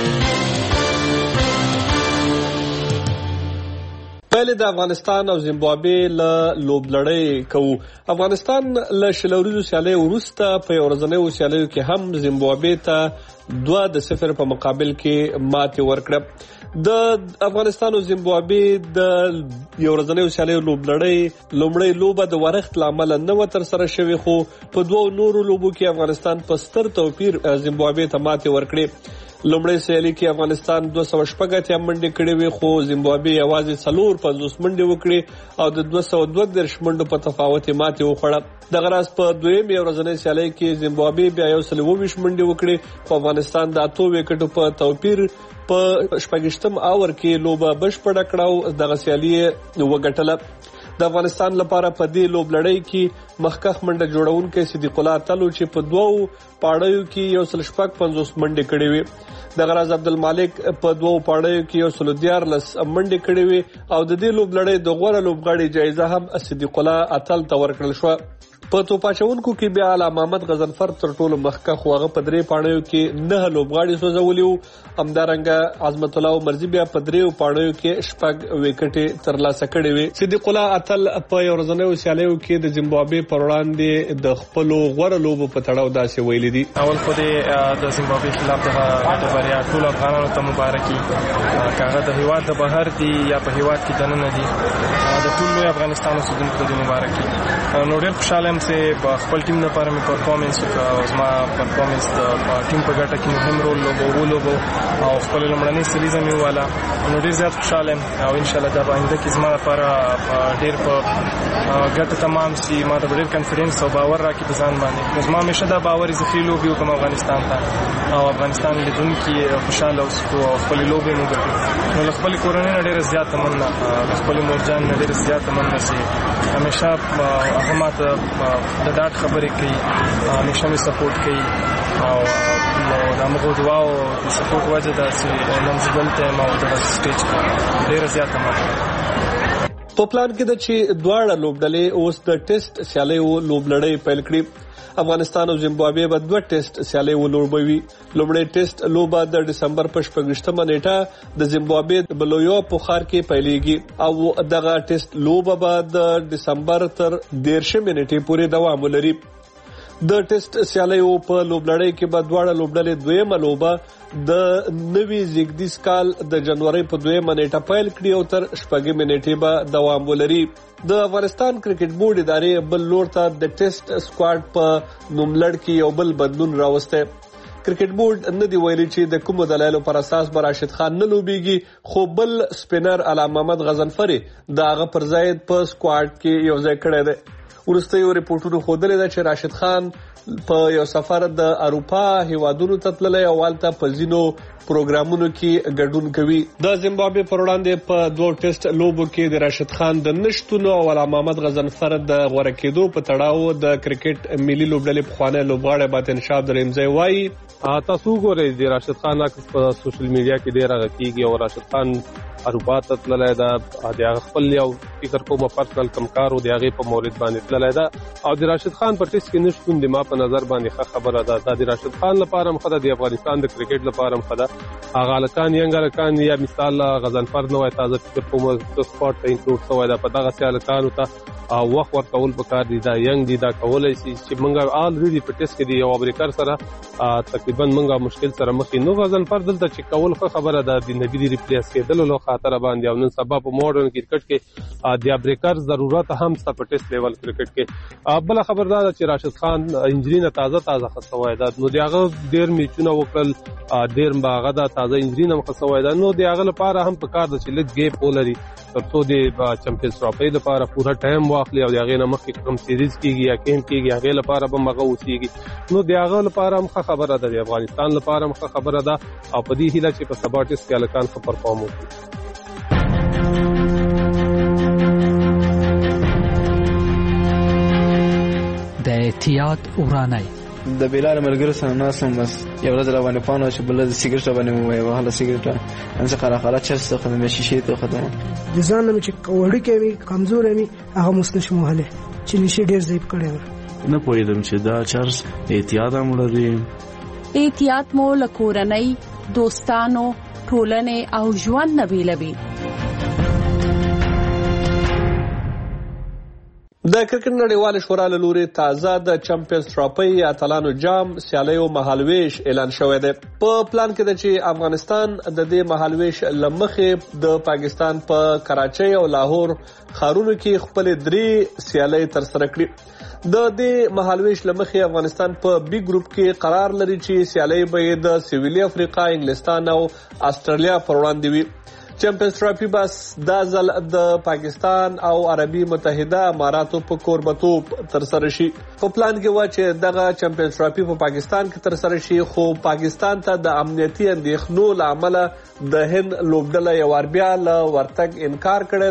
پهلې د افغانستان او زیمبابوې له لوبلړۍ کوو. افغانستان له شلوریزو سیالیو وروسته په ورځنیو سیالیو کې هم زیمبابوې ته 2-0 په مقابل کې ماتې ورکړه. د افغانستان او زیمبابوې د ورځنیو سیالیو لوبلړۍ لومړی لوبه د ورښت لامل نه و تر سره شوې، خو په 2 نورو لوبو کې افغانستان په ستر توپیر زیمبابوې ته ماتې ورکړې. لومړی سیالي کې افغانستان 280 منډې کړې وې، خو زیمبابوې یوازې 450 منډې وکړې او د 232 منډو په تفاوت ماتې وخوړه. دغه راز په دویمې ورځنۍ سیالۍ کې زیمبابوې بیا 120 منډې وکړې، خو افغانستان د 8 وکټو په توپیر په 28 اور کې لوبه بشپړه کړه او دغه سیالي وګټله. د افغانستان لپاره په دې لوبلړۍ کې مخکخ منډه جوړونکي صدیق الله اتل چې په 2 پاړیو کې 150 منډې کړې وې. د غراز عبدالمالک په 2 پاړیو کې 114 منډې کړې وې او د دې لوبلړۍ د غوړه لوبغاړي جایزه هم صدیق الله اتل ته ورکړل شو. په توپاچونکو کې بیا علامه محمد غضنفر تر ټولو مخکخ هغه په 3 پاړیو کې 9 لوبغاړي سوځولي وو. همدارنګه عظمت الله عمرزي بیا په 3 پاړیو کې 6 وکټې ترلاسه کړې وې. صدیق الله اتل په یو ورځنیو سیالیو کې د زیمبابوې پر وړاندې د خپل غوړه لوبو په تړاو داسې ویلي دي. اول خو د زیمبابوې خلاف د بریا ټول افغانانو ته مبارکي. کاغه د هیواد د بهر دي یا په هیواد کې دننه دي د ټول لوی افغانستان اوسیدونکو ته مبارکي. نو ډېر خوشاله یم چې په خپل ټیم لپاره مې پرفارمنس وکړ او زما پرفارمنس د ټیم په ګټه کې مهم رول ولوبو او خپل لومړنۍ سریزه مې وواله. نو ډېر زیات خوشاله یم او انشاءالله دا به آینده کې زما لپاره ډېر په ګټه تمام شي. ما ته ډېر کانفیډنس او باور راکړي په ځان باندې. نو زما همیشه دا باور چې ښې لوبې وکړم افغانستان ته او افغانستان لیدونکي خوشاله اوسو او خپلې لوبې مو وګټو. نو له خپلې کورنۍ نه ډېره زیاته مننه، له خپلې مورجان نه ډېره زیاته مننه چې همیشه هغه ما ته د ډاډ خبرې کوي، همیشه مې سپورټ کوي او د هغو دعاو د سپورټ وجه ده چې نن زه دلته یم او دغه سټیج کې ډېره زیاته مننه. په پلان کې ده چې دواړه لوبډلې اوس د ټیسټ سیالیو لوبلړۍ پیل کړي. افغانستان او زیمبابوې به 2 ټیسټ سیالۍ ولوبوي. لومړی ټیسټ لوبه د ډسمبر په 28مه نیټه د زیمبابوې بلویو په ښار کې پیلېږي او دغه ټیسټ لوبه به د ډسمبر تر 13مې نیټې پورې دوام ولري. د ټیسټ سیالیو په لوبلړۍ کې به دواړه لوبډلې دویمه لوبه د نوي زیږدیز کال د جنوري په 2مه نیټه پیل کړي او تر 4مې نیټې به دوام ولري. د افغانستان کرکټ بورډ ادارې بل لور ته د ټیسټ سکواډ په نوملړ کې یو بل بدلون راوسته. کرکټ بورډ نه دی ویلي چې د کومو دلایلو پر اساس به راشد خان نه لوبيږي، خو بل سپینر علامه محمد غضنفر د هغه پر ځای په سکواډ کې یو ځای کړی دی. ورستیو ریپورتونو ښودلي ده چې راشد خان په یو سفر د اروپا هیوادونو ته تللی او هلته په ځینو پروګرامونو کې ګډون کوي. د زیمبابوې پر وړاندې په 2 ټیسټ لوبو کې د راشد خان د نشتون او علامه محمد غضنفر د غوره کېدو په تړاو د کرکټ ملي لوبډلې پخوانی لوبغاړی باطن شاه عبدالرحیمزی وایي تاسو ګورئ د راشد خان په سوشل میډیا کې ډېر غږیږي او راشد خان اروپا ته تللی ده. د خپل یو فکر کومه پرسنل کمکار او د هغې په مورد باندې تللی ده او د راشد خان په ټیسټ کې نشتون د ما په نظر باندې ښه خبره ده. دا د راشد خان لپاره هم ښه ده، د افغانستان د کرکټ لپاره هم ښه ده. هغه هلکان ینګ هلکان یا مثال غضنفر نه وای تازه فکر کوم د سپورټ ته انکلوډ شوی ده، په دغسې هلکانو ته وخت ورکول پکار دي. دا ینګ دي، دا کولی شي چې موږ آلریډي په ټیسټ کې د یو امریکر سره تقریبا موږ مشکل سره مخ یو. نو غضنفر دلته چې کول ښه خبره ده، د نبي د ریپلیس کېدلو له خاطره باندې او نن سبا په ماډرن کرکټ کې د امریکر ضرورت هم شته په ټیسټ لیول کرکټ کې. بله خبر دا ده چې راشد خان انجري نه تازه ښه شوی ده، نو د هغه ډېر میچونه وکړل، ډېر به هغه ده تازه انجري نه هم ښه شوی ده. نو د هغه لپاره هم پکار ده چې لږ ګیپ ولري تر څو د چمپیونز ټرافۍ لپاره پوره ټایم واخلي او د هغې نه مخکې کوم سیریز کېږي یا کیمپ کېږي هغې لپاره به هم هغه اوسېږي. نو د هغه لپاره هم ښه خبره ده، د افغانستان لپاره هم ښه خبره ده او په دې هیله چې په سبا ټیسټ کې هلکان ښه پرفارم وکړي. د احتیاط ورانۍ د بلال ملګرو سره ناسم بس یو ورځ را باندې پانو چې بل د سیګریټ باندې مو وهله سیګریټ ان څه خلا چرس ته خدمت شي ته خدمت د ځان نه چې وړي کوي کمزور وي هغه مسنه مهله چې نشي ډیر ضعیف کړي. نه پوهیدم چې دا چرس احتیاط هم لري. احتیاط مو لکورنۍ دوستانو ټولنې او ژوند نه بیلوي. د کرکټ نړیوال شورا له لوري تازه د چمپیونز ټرافۍ اتلانو جام سیالیو مهالویش اعلان شوی دی. په پلان کې ده چې افغانستان د دې مهالویش له مخې د پاکستان په کراچۍ او لاهور ښارونو کې خپل 3 سیالۍ ترسره کړي. د دې مهالویش له مخې افغانستان په بي ګروپ کې قرار لري چې سیالۍ به د سویلي افریقا، انګلستان او استرالیا پر وړاندې وي. چمپیونز ټرافي بس دا ځل د پاکستان او عربي متحده اماراتو په کوربتوب ترسره شي. په پلان کې و چې دغه چمپیونز ټرافي په پاکستان کې ترسره شي، خو پاکستان ته د امنیتي اندېښنو له امله د هند لوبډله یو وار بیا له ورتګ انکار کړی دی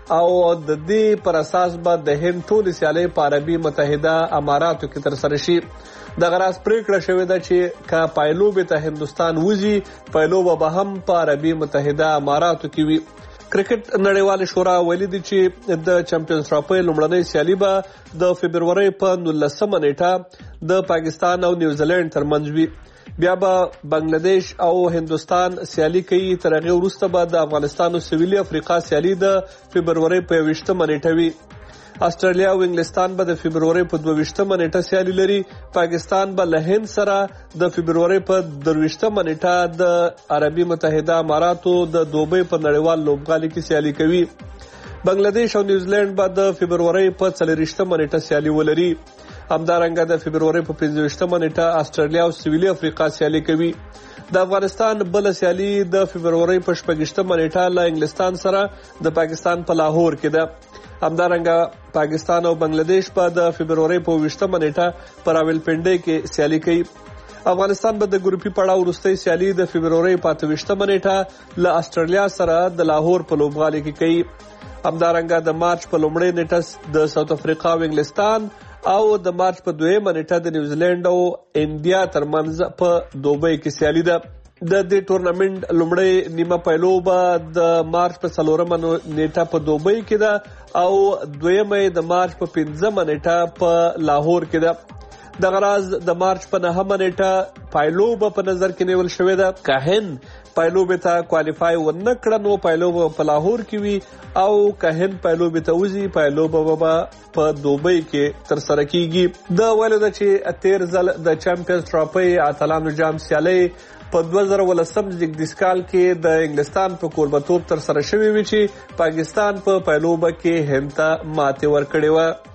او د دې پر اساس به د هند ټولې سیالۍ په عربي متحده اماراتو کې ترسره شي. دغه راز پریکړه شوې ده چې که پایلوبې ته هندوستان وځي پایلوبه به هم په عربي متحده اماراتو کې وي. کرکټ نړیواله شورا ویلي دي چې د چمپیونز ټرافي لومړنۍ سیالي به د فبرورۍ په 19مه نیټه د پاکستان او نیوزیلند ترمنځ وي. بیا به بنگلاديش او هندوستان سیالي کوي. تر هغې وروسته به د افغانستان او سویلي افریقا سیالي د فبرورۍ په 21مه نیټه وي. استرالیا او انګلستان به د فبرورۍ په 22مه نیټه سیالي لري. پاکستان به له هند سره د فبرورۍ په 23مه نیټه د عربي متحده اماراتو د دوبۍ په نړیوال لوبغالي کې سیالي کوي. بنگلاديش او نیوزیلند به د فبرورۍ په 24مه نیټه سیالي ولري. همدارنګه د فبرورۍ په 25مه نیټه استرالیا او سویلي افریقا سیالي کوي. د افغانستان بل سیالي د فبرورۍ په 26مه نیټه له انګلستان سره د پاکستان په لاهور کې ده. همدارنګه پاکستان او بنگلاديش په د فبرورۍ په 20مه نیټه په راولپنډۍ کې سیالي کوي. افغانستان به د ګروپي پړاو وروستۍ سیالي د فبرورۍ په 28مه نیټه له استرالیا سره د لاهور په لوبغالي کې کوي. همدارنګه د مارچ په لومړۍ نیټه د ساوث افریقا او انګلستان او د مارچ په 2مه نیټه د نیوزیلند او انډیا ترمنځ په دوبۍ کې سیالي ده. د دې ټورنمنت لومړی نیمه پایلوبه د مارچ په 4مه نیټه په دوبۍ کې ده او دویمه د مارچ په 5مه نیټه په لاهور کې ده. دغه راز د مارچ په 9مه نیټه پایلوبه په نظر کې نیول شوې ده. که هند پایلوبې ته کوالیفای ونه کړه نو پایلوبه په لاهور کې وي او که هند پایلوبې ته وځي پایلوبه به په دوبۍ کې ترسره کیږي. د ویلو ده چې تیر ځل د چمپیونز ټرافي اتلانو جام سیالۍ په 2019 زیږدیز کال کې د انګلستان په کوربتوب ترسره شوې وي چې پاکستان په پایلوبه کې هند ته ماتې ورکړې وه.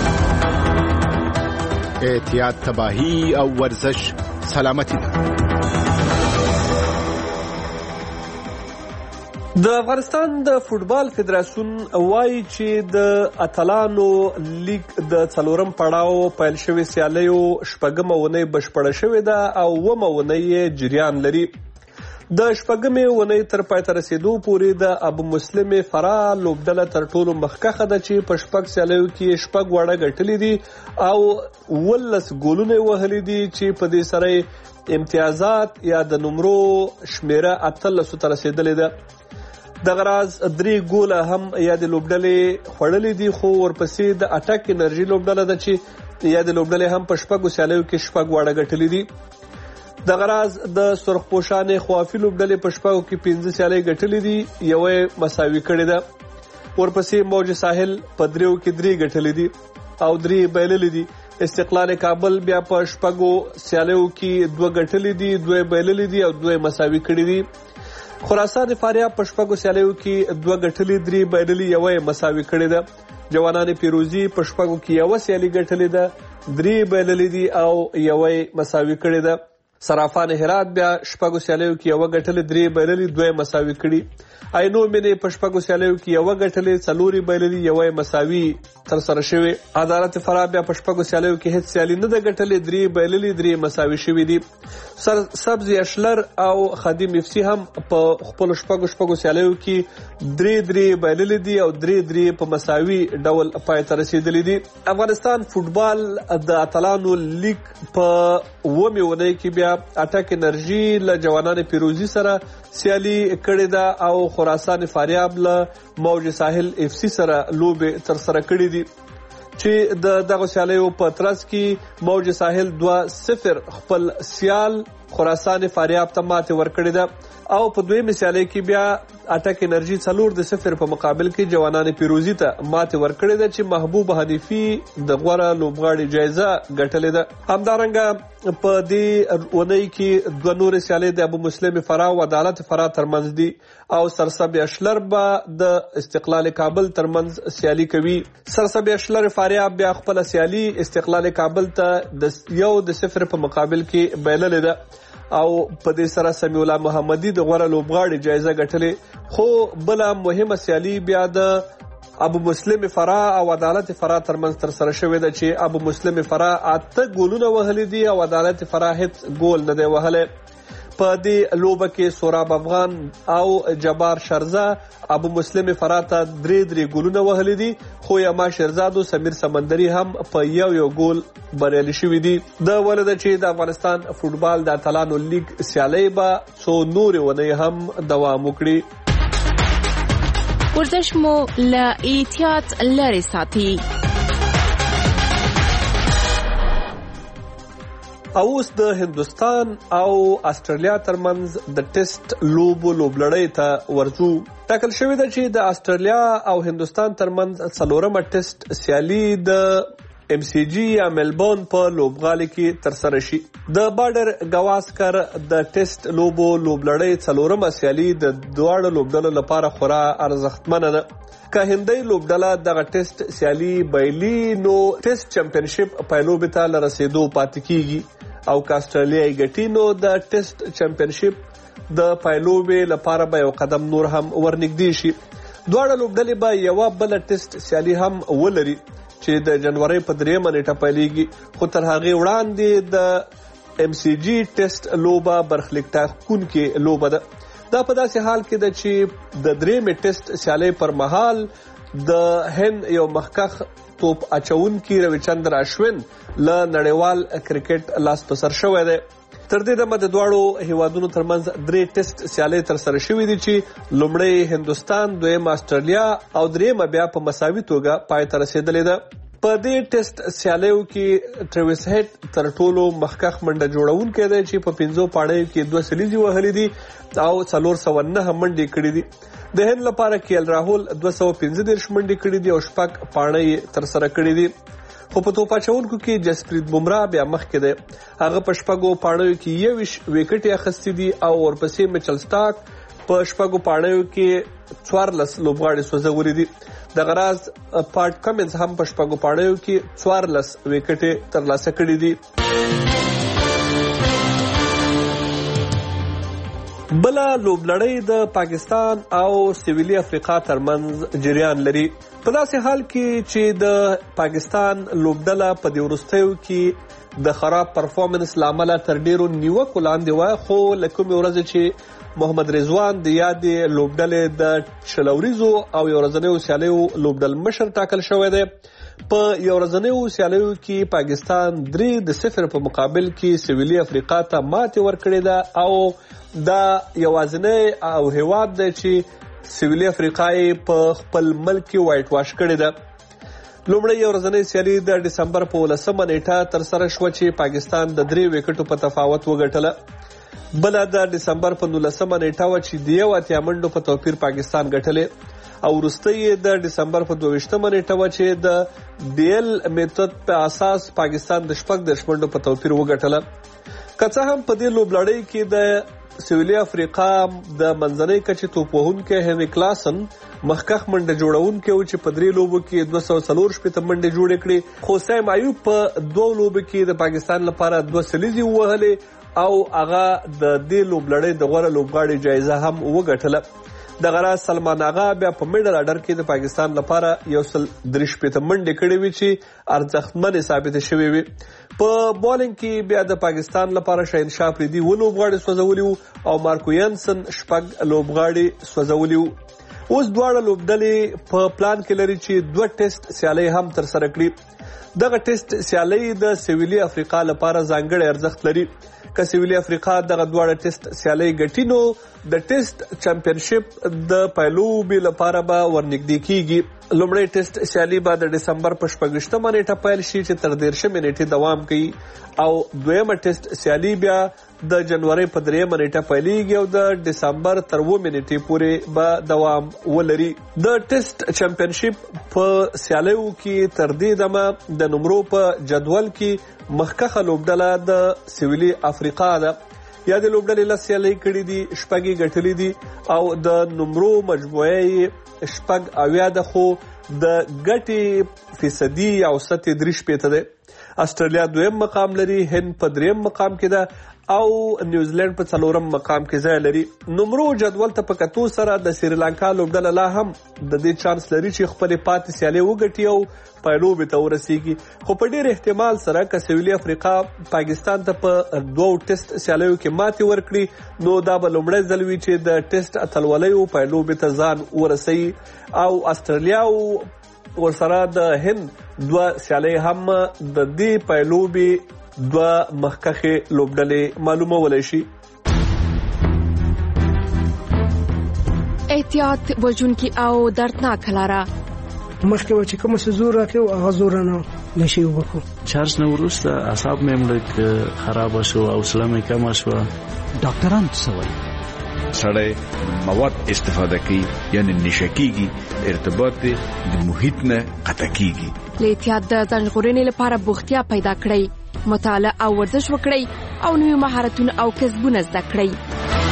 احتیاط تباهی او ورزش سلامتی ده. د افغانستان د فوټبال فدراسیون وایي چې د اتلانو لیګ د 4م پړاو پیل شوی سیالیو 6مه اونۍ بشپړه شوې ده او 9مه اونۍ جریان لري. د 6مې اونۍ تر پای ته رسیدو پورې د ابو مسلم فرا لوبډله تر ټولو مخکښه ده چې په 6 سیالیو کې 6 وړه ګټلې دي او 19 ګولونه وهلي دي چې په دې سره امتیازات یا د نمرو شمیره 18 ته رسیدلې ده. دغه راز 3 ګوله هم یا د لوبډلې خوړلې دي خو ورپسې د اټک انرژي لوبډله ده چې یا د لوبډلې هم په 6 سیالیو کې 6 وړه ګټلې دي. دغه راز د سرخپوشانې خوافي لوبډلې په 6 کې 15 سیالۍ ګټلې دي یوه مساوي کړې ده. ورپسې موج ساحل په 3 کې 3 ګټلې دي او 3 بایللې دي. استقلال کابل بیا په 6 سیالیو کې 2 ګټلې دي 2 بایللې دي او 2 مساوي کړې دي. خراسان فاریاب په 6 سیالیو کې 2 ګټلې 3 بایللې یوه مساوي کړې ده. جوانان پیروزی په 6 کې یوه سیالي ګټلې ده 3 بایللې دي او یوه مساوي کړې ده. صرافان هرات بیا 6 سیالیو کې یوه ګټلې 3 بایللې 2 مساوي کړي. عینو مینې په 6 سیالیو کې یوه ګټلې 4 بایللې یوه مساوي ترسره شوې. عدالت فرا بیا په 6 سیالیو کې هیڅ سیالي نه ده ګټلې 3 بایللې 3 مساوي شوې دي. سبز اشلر او خادم اف سی هم په خپل 6 سیالیو کې 3 بایللې دي او 3 په مساوي ډول پای ته رسیدلې دي. افغانستان فوټبال د اتلانو لیګ په 9مه اونۍ کې بیا اټک انرژي له جوانان پیروزی سره سیالي کړې ده او خراسان فاریاب له موج ساحل اف سی سره لوبې ترسره کړې دي چې دغه سیالیو په ترڅ کې موج ساحل 2-0 خپل سیال خراسان فاریاب ته ماتې ورکړې ده او په 2مه سیالۍ کې بیا اټک انرژي 4-0 په مقابل کې جوانان پیروزی ته ماتې ورکړې ده چې محبوب حنیفي د غوره لوبغاړي جایزه ګټلې ده. همدارنګه په دې اونۍ کې 2 نور سیالۍ د ابو مسلم فرا او عدالت فرا ترمنځ دي او سرسبز اشلر به د استقلال کابل ترمنځ سیالي کوي. سرسبز اشلر فاریاب بیا خپل سیالي استقلال کابل ته د 1-0 په مقابل کې بایللې ده او په دې سره سمیع الله محمدي د غوره لوبغاړي جایزه ګټلې. خو بل مهمه سیالي بیا د ابو مسلم فرا او عدالت فرا ترمنځ ترسره شوې ده چې ابو مسلم فرا 8 ګولونه وهلي دي او عدالت فرا هیڅ ګول نه دی وهلی. په دې لوبه کې سوراب افغان او جبار شرزه ابو مسلم فراته 3 ګولونه وهلي دي، خو یما شیرزاد او سمیر سمندري هم په یو ګول بریالي شوي دي. د ولده چې د افغانستان فوټبال د اتلانو لیګ سیالۍ به څو نورې ونې هم دوام وکړي. ورزش مو له احتیاط لرې ساتي. او اوس د هندوستان او استرالیا ترمنځ د ټیسټ لوبلړۍ ته ورځو. ټاکل شوې ده چې د استرالیا او هندوستان ترمنځ 4مه ټیسټ سیالي د MCG یا ملبورن په لوبغالي کې ترسره شي. د بارډر گواسکر د ټیسټ لوبلړۍ 4مه سیالي د دواړو لوبډلو لپاره خورا ارزښتمنه ده. که هندۍ لوبډله دغه ټیسټ سیالي بایلي نو ټیسټ چمپینشپ پایلوبې ته له رسېدو پاتې کیږي، او که استرالیا یې ګټي نو د ټیسټ چمپینشپ د پایلوبې لپاره به یو قدم نور هم ورنږدې شي. دواړه لوبډلې به یوه بله ټیسټ سیالي هم ولري چې د جنوري په 3مه نیټه پیلېږي، خو تر هغې وړاندې د MCG ټیسټ لوبه برخلیک ټاکونکې لوبه ده. دا په داسې حال کې ده چې د 3مې ټیسټ سیالۍ پر مهال د هند یو مخکخ توپ اچونکي رویچندر اشوین له نړیوال کرکټ لاس په سر شوی دی. تر دې دمه د دواړو هیوادونو ترمنځ 3 ټیسټ سیالۍ ترسره شوې دي چې لومړی هندوستان، دویم استرالیا او درېیمه بیا په مساوي توګه پای ته رسېدلې ده. په دې ټیسټ سیالیو کې ټریویس هیډ تر ټولو مخکخ منډه جوړونکی دی چې په 5 پاړیو کې 2 سلیزې وهلې دي او 409 منډې کړې دي. د هند لپاره KL راهول 215 منډې کړې دي او 6 پاړۍ ترسره کړې دي. خو په توپ اچونکو کې جسپریت بومرا بیا مخکې دی. هغه په 6 پاړیو کې 21 وکټې اخیستې دي او ورپسې میچل سټاک په 6 پاړیو کې 14 لوبغاړي سوځولي دي. دغه راز پاټ کمنز هم په 6 پاړیو کې 14 وکټې ترلاسه کړې دي. بله لوبلړۍ د پاکستان او سویلي افریقا ترمنځ جریان لري. په داسې حال کې چې د پاکستان لوبډله په دې وروستیو کې د خراب پرفارمنس لامله تر ډیرو نیوکو لاندې وه، خو له کومې ورځې چې محمد رضوان د یادې لوبډلې د شلوریزو او یو ورځنیو سیالیو لوبډل مشر ټاکل شوی دی. په یو ورځنیو سیالیو کې پاکستان 3-0 په مقابل کې سویلي افریقا ته ماتې ورکړې ده او دا یوازینی او هیواد دی چې سویلي افریقا په خپل ملک کې وایټ واش کړې ده. لومړی یو ورځنۍ سیالي د ډسمبر په 19مه نیټه ترسره شوه چې پاکستان د 3 وکټو په تفاوت وګټله. بله د ډسمبر په 19مه نیټه وه چې د 1 منډو په توپیر پاکستان ګټلې، او وروستی د ډسمبر په 22مه نیټه وه چې د DL میتود په اساس پاکستان د 14 منډو په توپیر وګټله. که څه هم په دې لوبلړۍ کې د سویلي افریقا د منځنۍ کچې توپ وهونکی هنري کلاسن مخکخ منډه جوړونکی و چې په 3 لوبو کې 244 منډې جوړې کړې، خو سیم ایوب په 2 لوبو کې د پاکستان لپاره 2 سلیزې ووهلې او هغه د دې لوبلړۍ د غوره لوبغاړي جایزه هم وګټله. دغه راز سلمان آغا بیا په میډل اډر کې د پاکستان لپاره 163 منډې کړې وې چې ارزښتمنې ثابتې شوې وې. په بالینګ کې بیا د پاکستان لپاره شاهنشاه افریدي 7 لوبغاړي سوځولي وو او مارکو ینسن 6 لوبغاړي سوځولي وو. اوس دواړه لوبډلې په پلان کې لري چې 2 ټیسټ سیالۍ هم ترسره کړي. دغه ټیسټ سیالۍ د سویلي افریقا لپاره ځانګړی ارزښت لري. که سویلي افریقا دغه دواړه ټیسټ سیالۍ ګټي نو د ټیسټ چمپینشپ د پایلوبې لپاره به ورنږدې کیږي. لومړی ټیسټ سیالي به د ډسمبر په 26مه نیټه پیل شي چې تر 13مې نیټې دوام کوي، او دویمه ټیسټ سیالي بیا د جنوري په 3مه نیټه پیلېږي او د ډسمبر تر 9مې نیټې پورې به دوام ولري. د ټیسټ چمپینشپ په سیالیو کې تر دې دمه د نمرو په جدول کې مخکخه لوبډله د سویلي افریقا ده. یا د لوبډلې له سیالۍ کړې دي، 6 ګټلې دي او د نمرو مجموعه 6 ده، خو د ګټې فیصدي او 73 ده. استرالیا 2م مقام لري، هند په 3م مقام کې ده او نیوزیلند په 4م مقام کې ځای لري. نمرو جدول ته په کتو سره د سریلانکا لوبډله لا هم د دې چانس لري چې خپل پاتې سیالي وګټي او پایلوبې ته ورسیږي. خو په ډېر احتمال سره که سویلي افریقا پاکستان ته په 2 ټیسټ سیالیو کې ماتې ورکړي نو دا به لومړی ځل وي چې د ټیسټ اتلولیو پایلوبې ته ځان ورسوي او استرالیا او ورسره د هند 2 سیالۍ هم د دې پایلوبې 2 مخکښې لوبډلې معلومولی شي. احتیاط وژونکي او دردناک لاره مخکې چې کوم څه زور راکړو هغه زور نه نشي وکړو. چارج نه وروسته اعصاب مې لږ خراب شو او حوصله مې کمه شوه. ډاکټران څه وایي؟ سړی مواد استفاده کوي یعنی نشه کیږي، ارتباط د محیط نه قطع کیږي. له احتیاط د ځان ژغورنې لپاره بوختیا پیدا کړئ، مطالعه او ورزش وکړئ او نوي مهارتونه او کسبونه زده کړئ.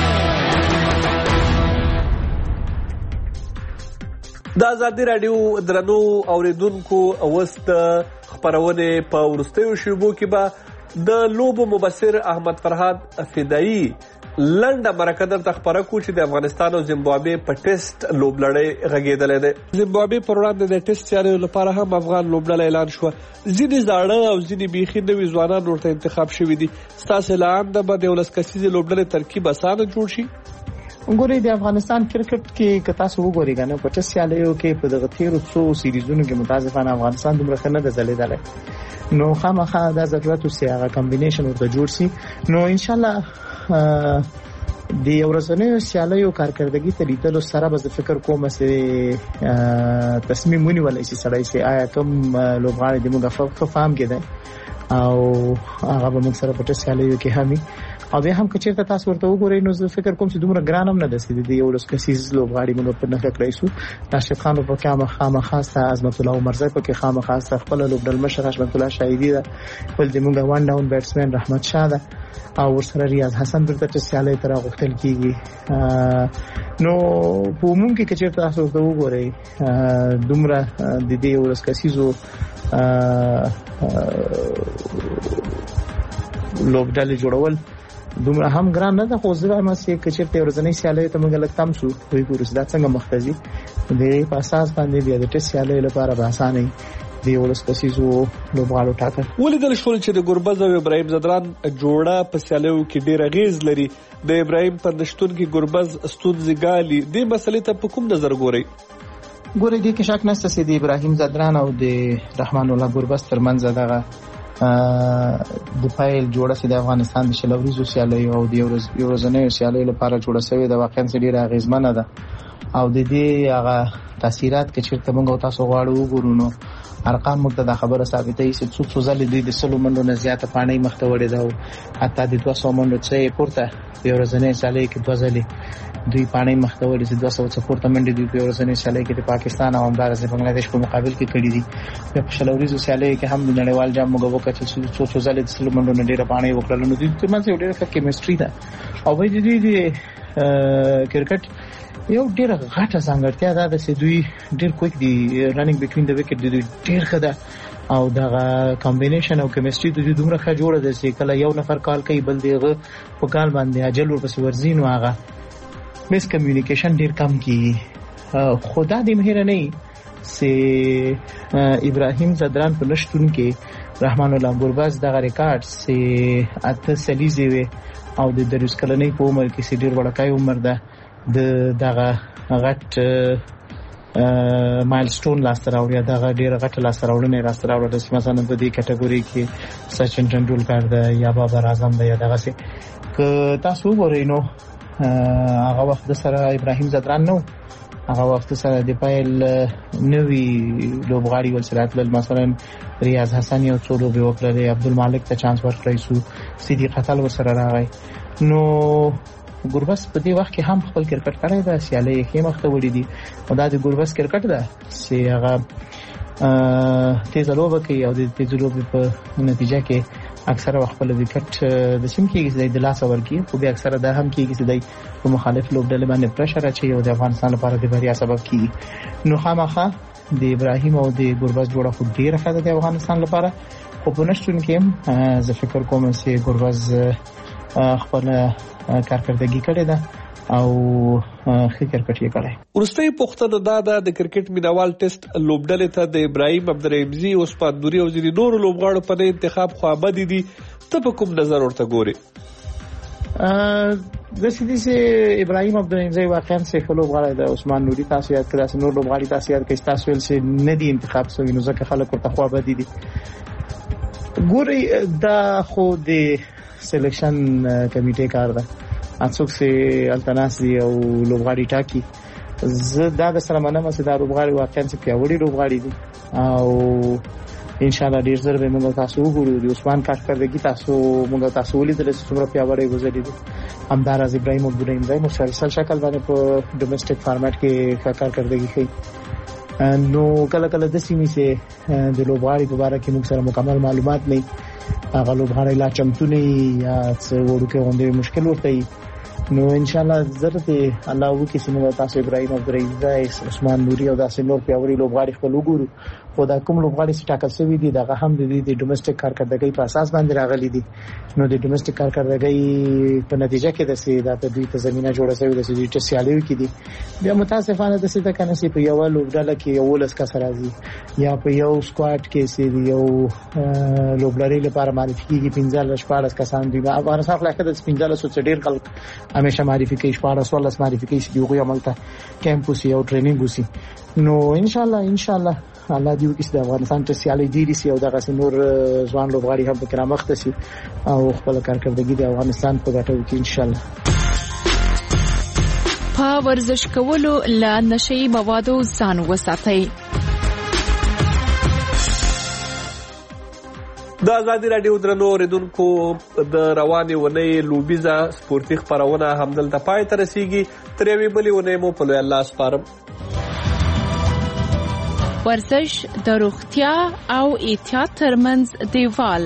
د ازادي راډیو درنو اوریدونکو اوس د خبرونې په وروستیو شیبو کې به د لوبو مبصر احمد فرهاد فدایي لنډه مرکه درته خبره کو چې د افغانستان او زیمبابوې په ټیسټ لوبلړۍ غږېدلی دی. زیمبابوې پر وړاندې د ټیسټ سیالیو لپاره هم افغان لوبډله اعلان شوه. ځینې زاړه او ځینې بیخي نوي ځوانان ورته انتخاب شوي دي. ستاسې له عنده به د 11 کسیزې لوبډلې ترکیب اسانه جوړ شي؟ ګوري د افغانستان کرکټ کې که تاسو وګورئ کنه په ټیسټ سیالیو کې په دغه تیرو څو سیریزونو کې متاسفانه افغانستان دومره ښه نه دی ځلېدلی، نو خامخا دا ضرورت اوس هغه کمبینیشن ورته جوړ شي. نو ان شاء الله د یو ورځنیو سیالیو کارکردګي ته لیدلو سره به زه فکر کوم چې تصمیم ونیولی شي سړی چې آیا کوم لوبغاړی د موږ ښه فهم کې دی او هغه به موږ سره په ټیسټ سیالیو کې هم او بیا هم که چېرته تاسو ورته وګورئ نو زه فکر کوم چې دومره ګران هم نه ده چې د 11 کسیز لوبغاړي موږ په نښه کړی شو. راشد خان په کې خامخا سته، عظمت الله عمرزی په کې خامخا سته، خپل لوبډل مشر حشمت الله شاهدي ده، بل د موږ وان ډاون بیټسمن رحمت شاه ده او ورسره ریاض حسن درته چې سیالۍ ته راغوښتل کېږي. نو په عموم کې که چېرته تاسو ورته وګورئ دومره د دې 11 کسیزو لوبډلې جوړول دومره هم ګران نه ده. خو زه وایم چې که چېرته یو ورځنۍ سیالیو ته موږ لږ تم شو وګورو چې دا څنګه مخ ته ځي، د دې په اساس باندې بیا د ټیسټ سیالیو لپاره به اسانه وي د 11 کسیزو لوبغاړو ټاکل. ولیدل شول چې د ګربز او ابراهیم زدران جوړه په سیالیو کې ډېر اغیز لري. د ابراهیم په نشتون کې ګربز ستونزې ګالي. دې مسلې ته په کوم نظر ګورئ؟ ګورئ دې کې شک نشته چې د ابراهیم زدران او د رحمان الله ګربز ترمنځ دغه د پایل جوړه چې د افغانستان د شلوریزو سیالیو او د یو ورځنیو سیالیو لپاره جوړه شوې ده واقعا ډېره اغیزمنه ده او د دې هغه تاثیرات که چېرته موږ تاسو غواړو وګورو نو ارقام موږ ته دا خبره ثابتوي چې څو ځلې دوی د 100 منډو نه زیاته پاڼۍ مخته وړې ده او حتی د 200 منډو څخه پورته په یو ورځنۍ سیالۍ کې 2 ځلې دوی پاڼۍ مخته وړې چې 200 څخه پورته منډې دوی په یو ورځنۍ سیالۍ کې د پاکستان او همدارس بنگلاديش په مقابل کې کړې دي. په شلوریزو سیالۍ کې هم د نړیوال جام موږ وکړل چې څو ځلې د 100 منډو نه ډېره پاڼۍ وکړل. نو دوی ترمنځ یو ډېره ښه کیمستري ده او به دوی د کرکټ یو ډېره غټه ځانګړتیا ده چې دوی ډېر کویک دي رننګ بټوین د وکټ دوی ډېر ښه ده او دغه کمبینیشن او کیمستري د دوی دومره ښه جوړه ده چې کله یو نفر کال کوي بل دیغه په کال باندې اجل ورپسې ورځي نو هغه مس کمیونیکیشن ډېر کم کیږي. خدا دې مهر نه چې ابراهیم زدران په نشتون کې رحمان الله ګربز دغه ریکارډ چې اته سلیزي وي او د 30 کلنۍ په عمر کې چې ډېر وړکای عمر ده د دغه غټ مایلسټون لاسته راوړي دغه ډېر غټ لاسته راوړنې راسته راوړل چې مثلا په دې کټګوري کې سچن ټنډولکر ده یا بابر اعظم ده یا دغه څه که تاسو وګورئ نو هغه وخت سره ابراهیم زدران نو هغه وخت سره د پایل نوی لوبغاړي ول سره مثلا ریاض حسن یو څو لوبې وکړلې، عبدالمالک ته چانس ورکړی سو، صدیق قتل ور سره راغی. نو ګربز په دې وخت کې هم خپل کرکټ کړی دا سیالۍ کې مخته وړي دي او دا د ګربز کرکټ ده چې هغه تیز لوبه کوي او د تیز لوبې په نتیجه کې اکثره وخت په وکټ د سیم کې د لاس ورکی خو به اکثره دا هم کېږي چې د مخالف لوبډلې باندې پرشر اچي او د افغانستان لپاره د بریا سبب کیږي. نو خامخا د ابراهیم او د ګربز جوړه خو ډیره ښه ده د افغانستان لپاره، خو په نشتون کې زه فکر کوم چې ګربز خپل کارکردګي کړې ده او ښه کرکټ یې کړی. وروستۍ پوښتنه دا ده د کرکټ مینوال ټیسټ لوبډلې ته د ابراهیم عبدالرحیمزي، عثمان نوري او ځینې نورو لوبغاړو په نه انتخاب خوابدي دي. ته په کوم نظر ورته ګورې؟ د سیدي سي ابراهیم عبدالرحیمزي واقعا څه لوبغاړی ده. عثمان نوري تاسو یاد کړئ، نور لوبغاړي تاسو یاد کړئ، تاسو ویل چې نه دي انتخاب شوي نو ځکه خلک ورته خوابدي دي. ګوري دا خو د سلیکشن کمیټې کار ده، څوک چې التناسي او لوبغاړي ټاکي. زه دا د سره منم چې دا لوبغاړي واقعا چې پیاوړي لوبغاړي دي او ان شاء الله ډیر زر به موږ تاسو وګورو. د عثمان کارکردګي موږ تاسو ولیدل چې څومره پیاوړی گزاري دي. همدارز ابراهیم عبدالرحیمزي مسلسل شکل باندې په ډومېسټک فارمټ کې کارکردګي کوي. نو کله کله د سیمې سه د لوبغاړي په اړه کې موږ سره مکمل معلومات نه هغه لوبغاړي لا چمتو نه یا څه وړوکې غونډې مشکل ورته نو ان شاء الله ضرورت الله وو کې سیمه تاسو ابراهیم عبدالرحیمزي، عثمان نوري او داسې نور پیاوړي لوبغاړي خپل وګورو. خو دا کوم لوبغاړي چې ټاکل شوی دي دغه هم د ډومېسټک کارکردګۍ په اساس باندې راغلي دي. نو د ډومېسټک کارکردګۍ په نتیجه کې د سي د دوی ته زمينه جوړه شوې ده چې د سیالیو کې دي. بیا متاسفانه د سیده کنه سي په یو لوبډاله کې یو لس کس راځي یا په یو سکواډ کې سي یو لوبلري لپاره معرفي کیږي 15-14 کسان دي. افغانستان خلک د 1500 ډیر خلک همیشه معرفي کوي، 14 معرفي کوي چې یو عملته کیمپوس یو ټریننګ وسی. نو ان شاء الله الله دې وکړي د افغانستان ته سیالي ډیری سي او دغه نور ځوان لوبغاړي هم پکې رامخته سي او خپل کارکردګي د افغانستان په ګټه وکړي ان شاء الله. په ورزش کولو له نشي موادو ځان وساتئ. د ازادي راډیو درنو اوریدونکو د روانې ونې لوبیزه سپورتي خپرونه همدلته پای ته رسیږي. تر یوې بلې ونې مو په لوی الله سپارم. ورزش د روغتیا او احتیاط ترمنځ دیوال.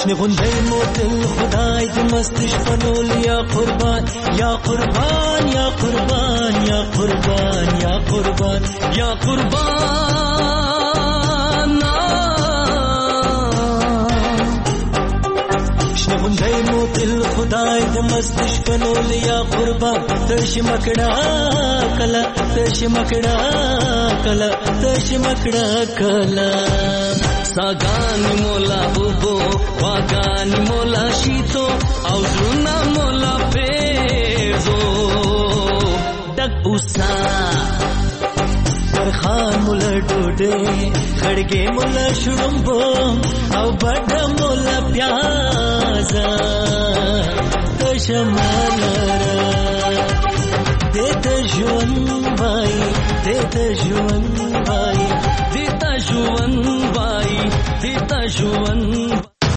شنه غونډې مو تل خدای دې مستش پنول یا قربان یا قربان یا قربان یا قربان یا قربان یا قربان شنه غونډې مو تل خدای دې مستش پنول یا قربان تش مکړه کلا تش مکړه کلا تش مکړه کلا ساګانی مولا بوبو واګانی مولا شیتو او زړه مولا پیزو ډک اوسا خان مولا ډوډه خړګې مولا شړمبو او بډ مولا پیازا تشمالرا دته ژوند وای دته ژوند وای دته ژوند وای دته ژوند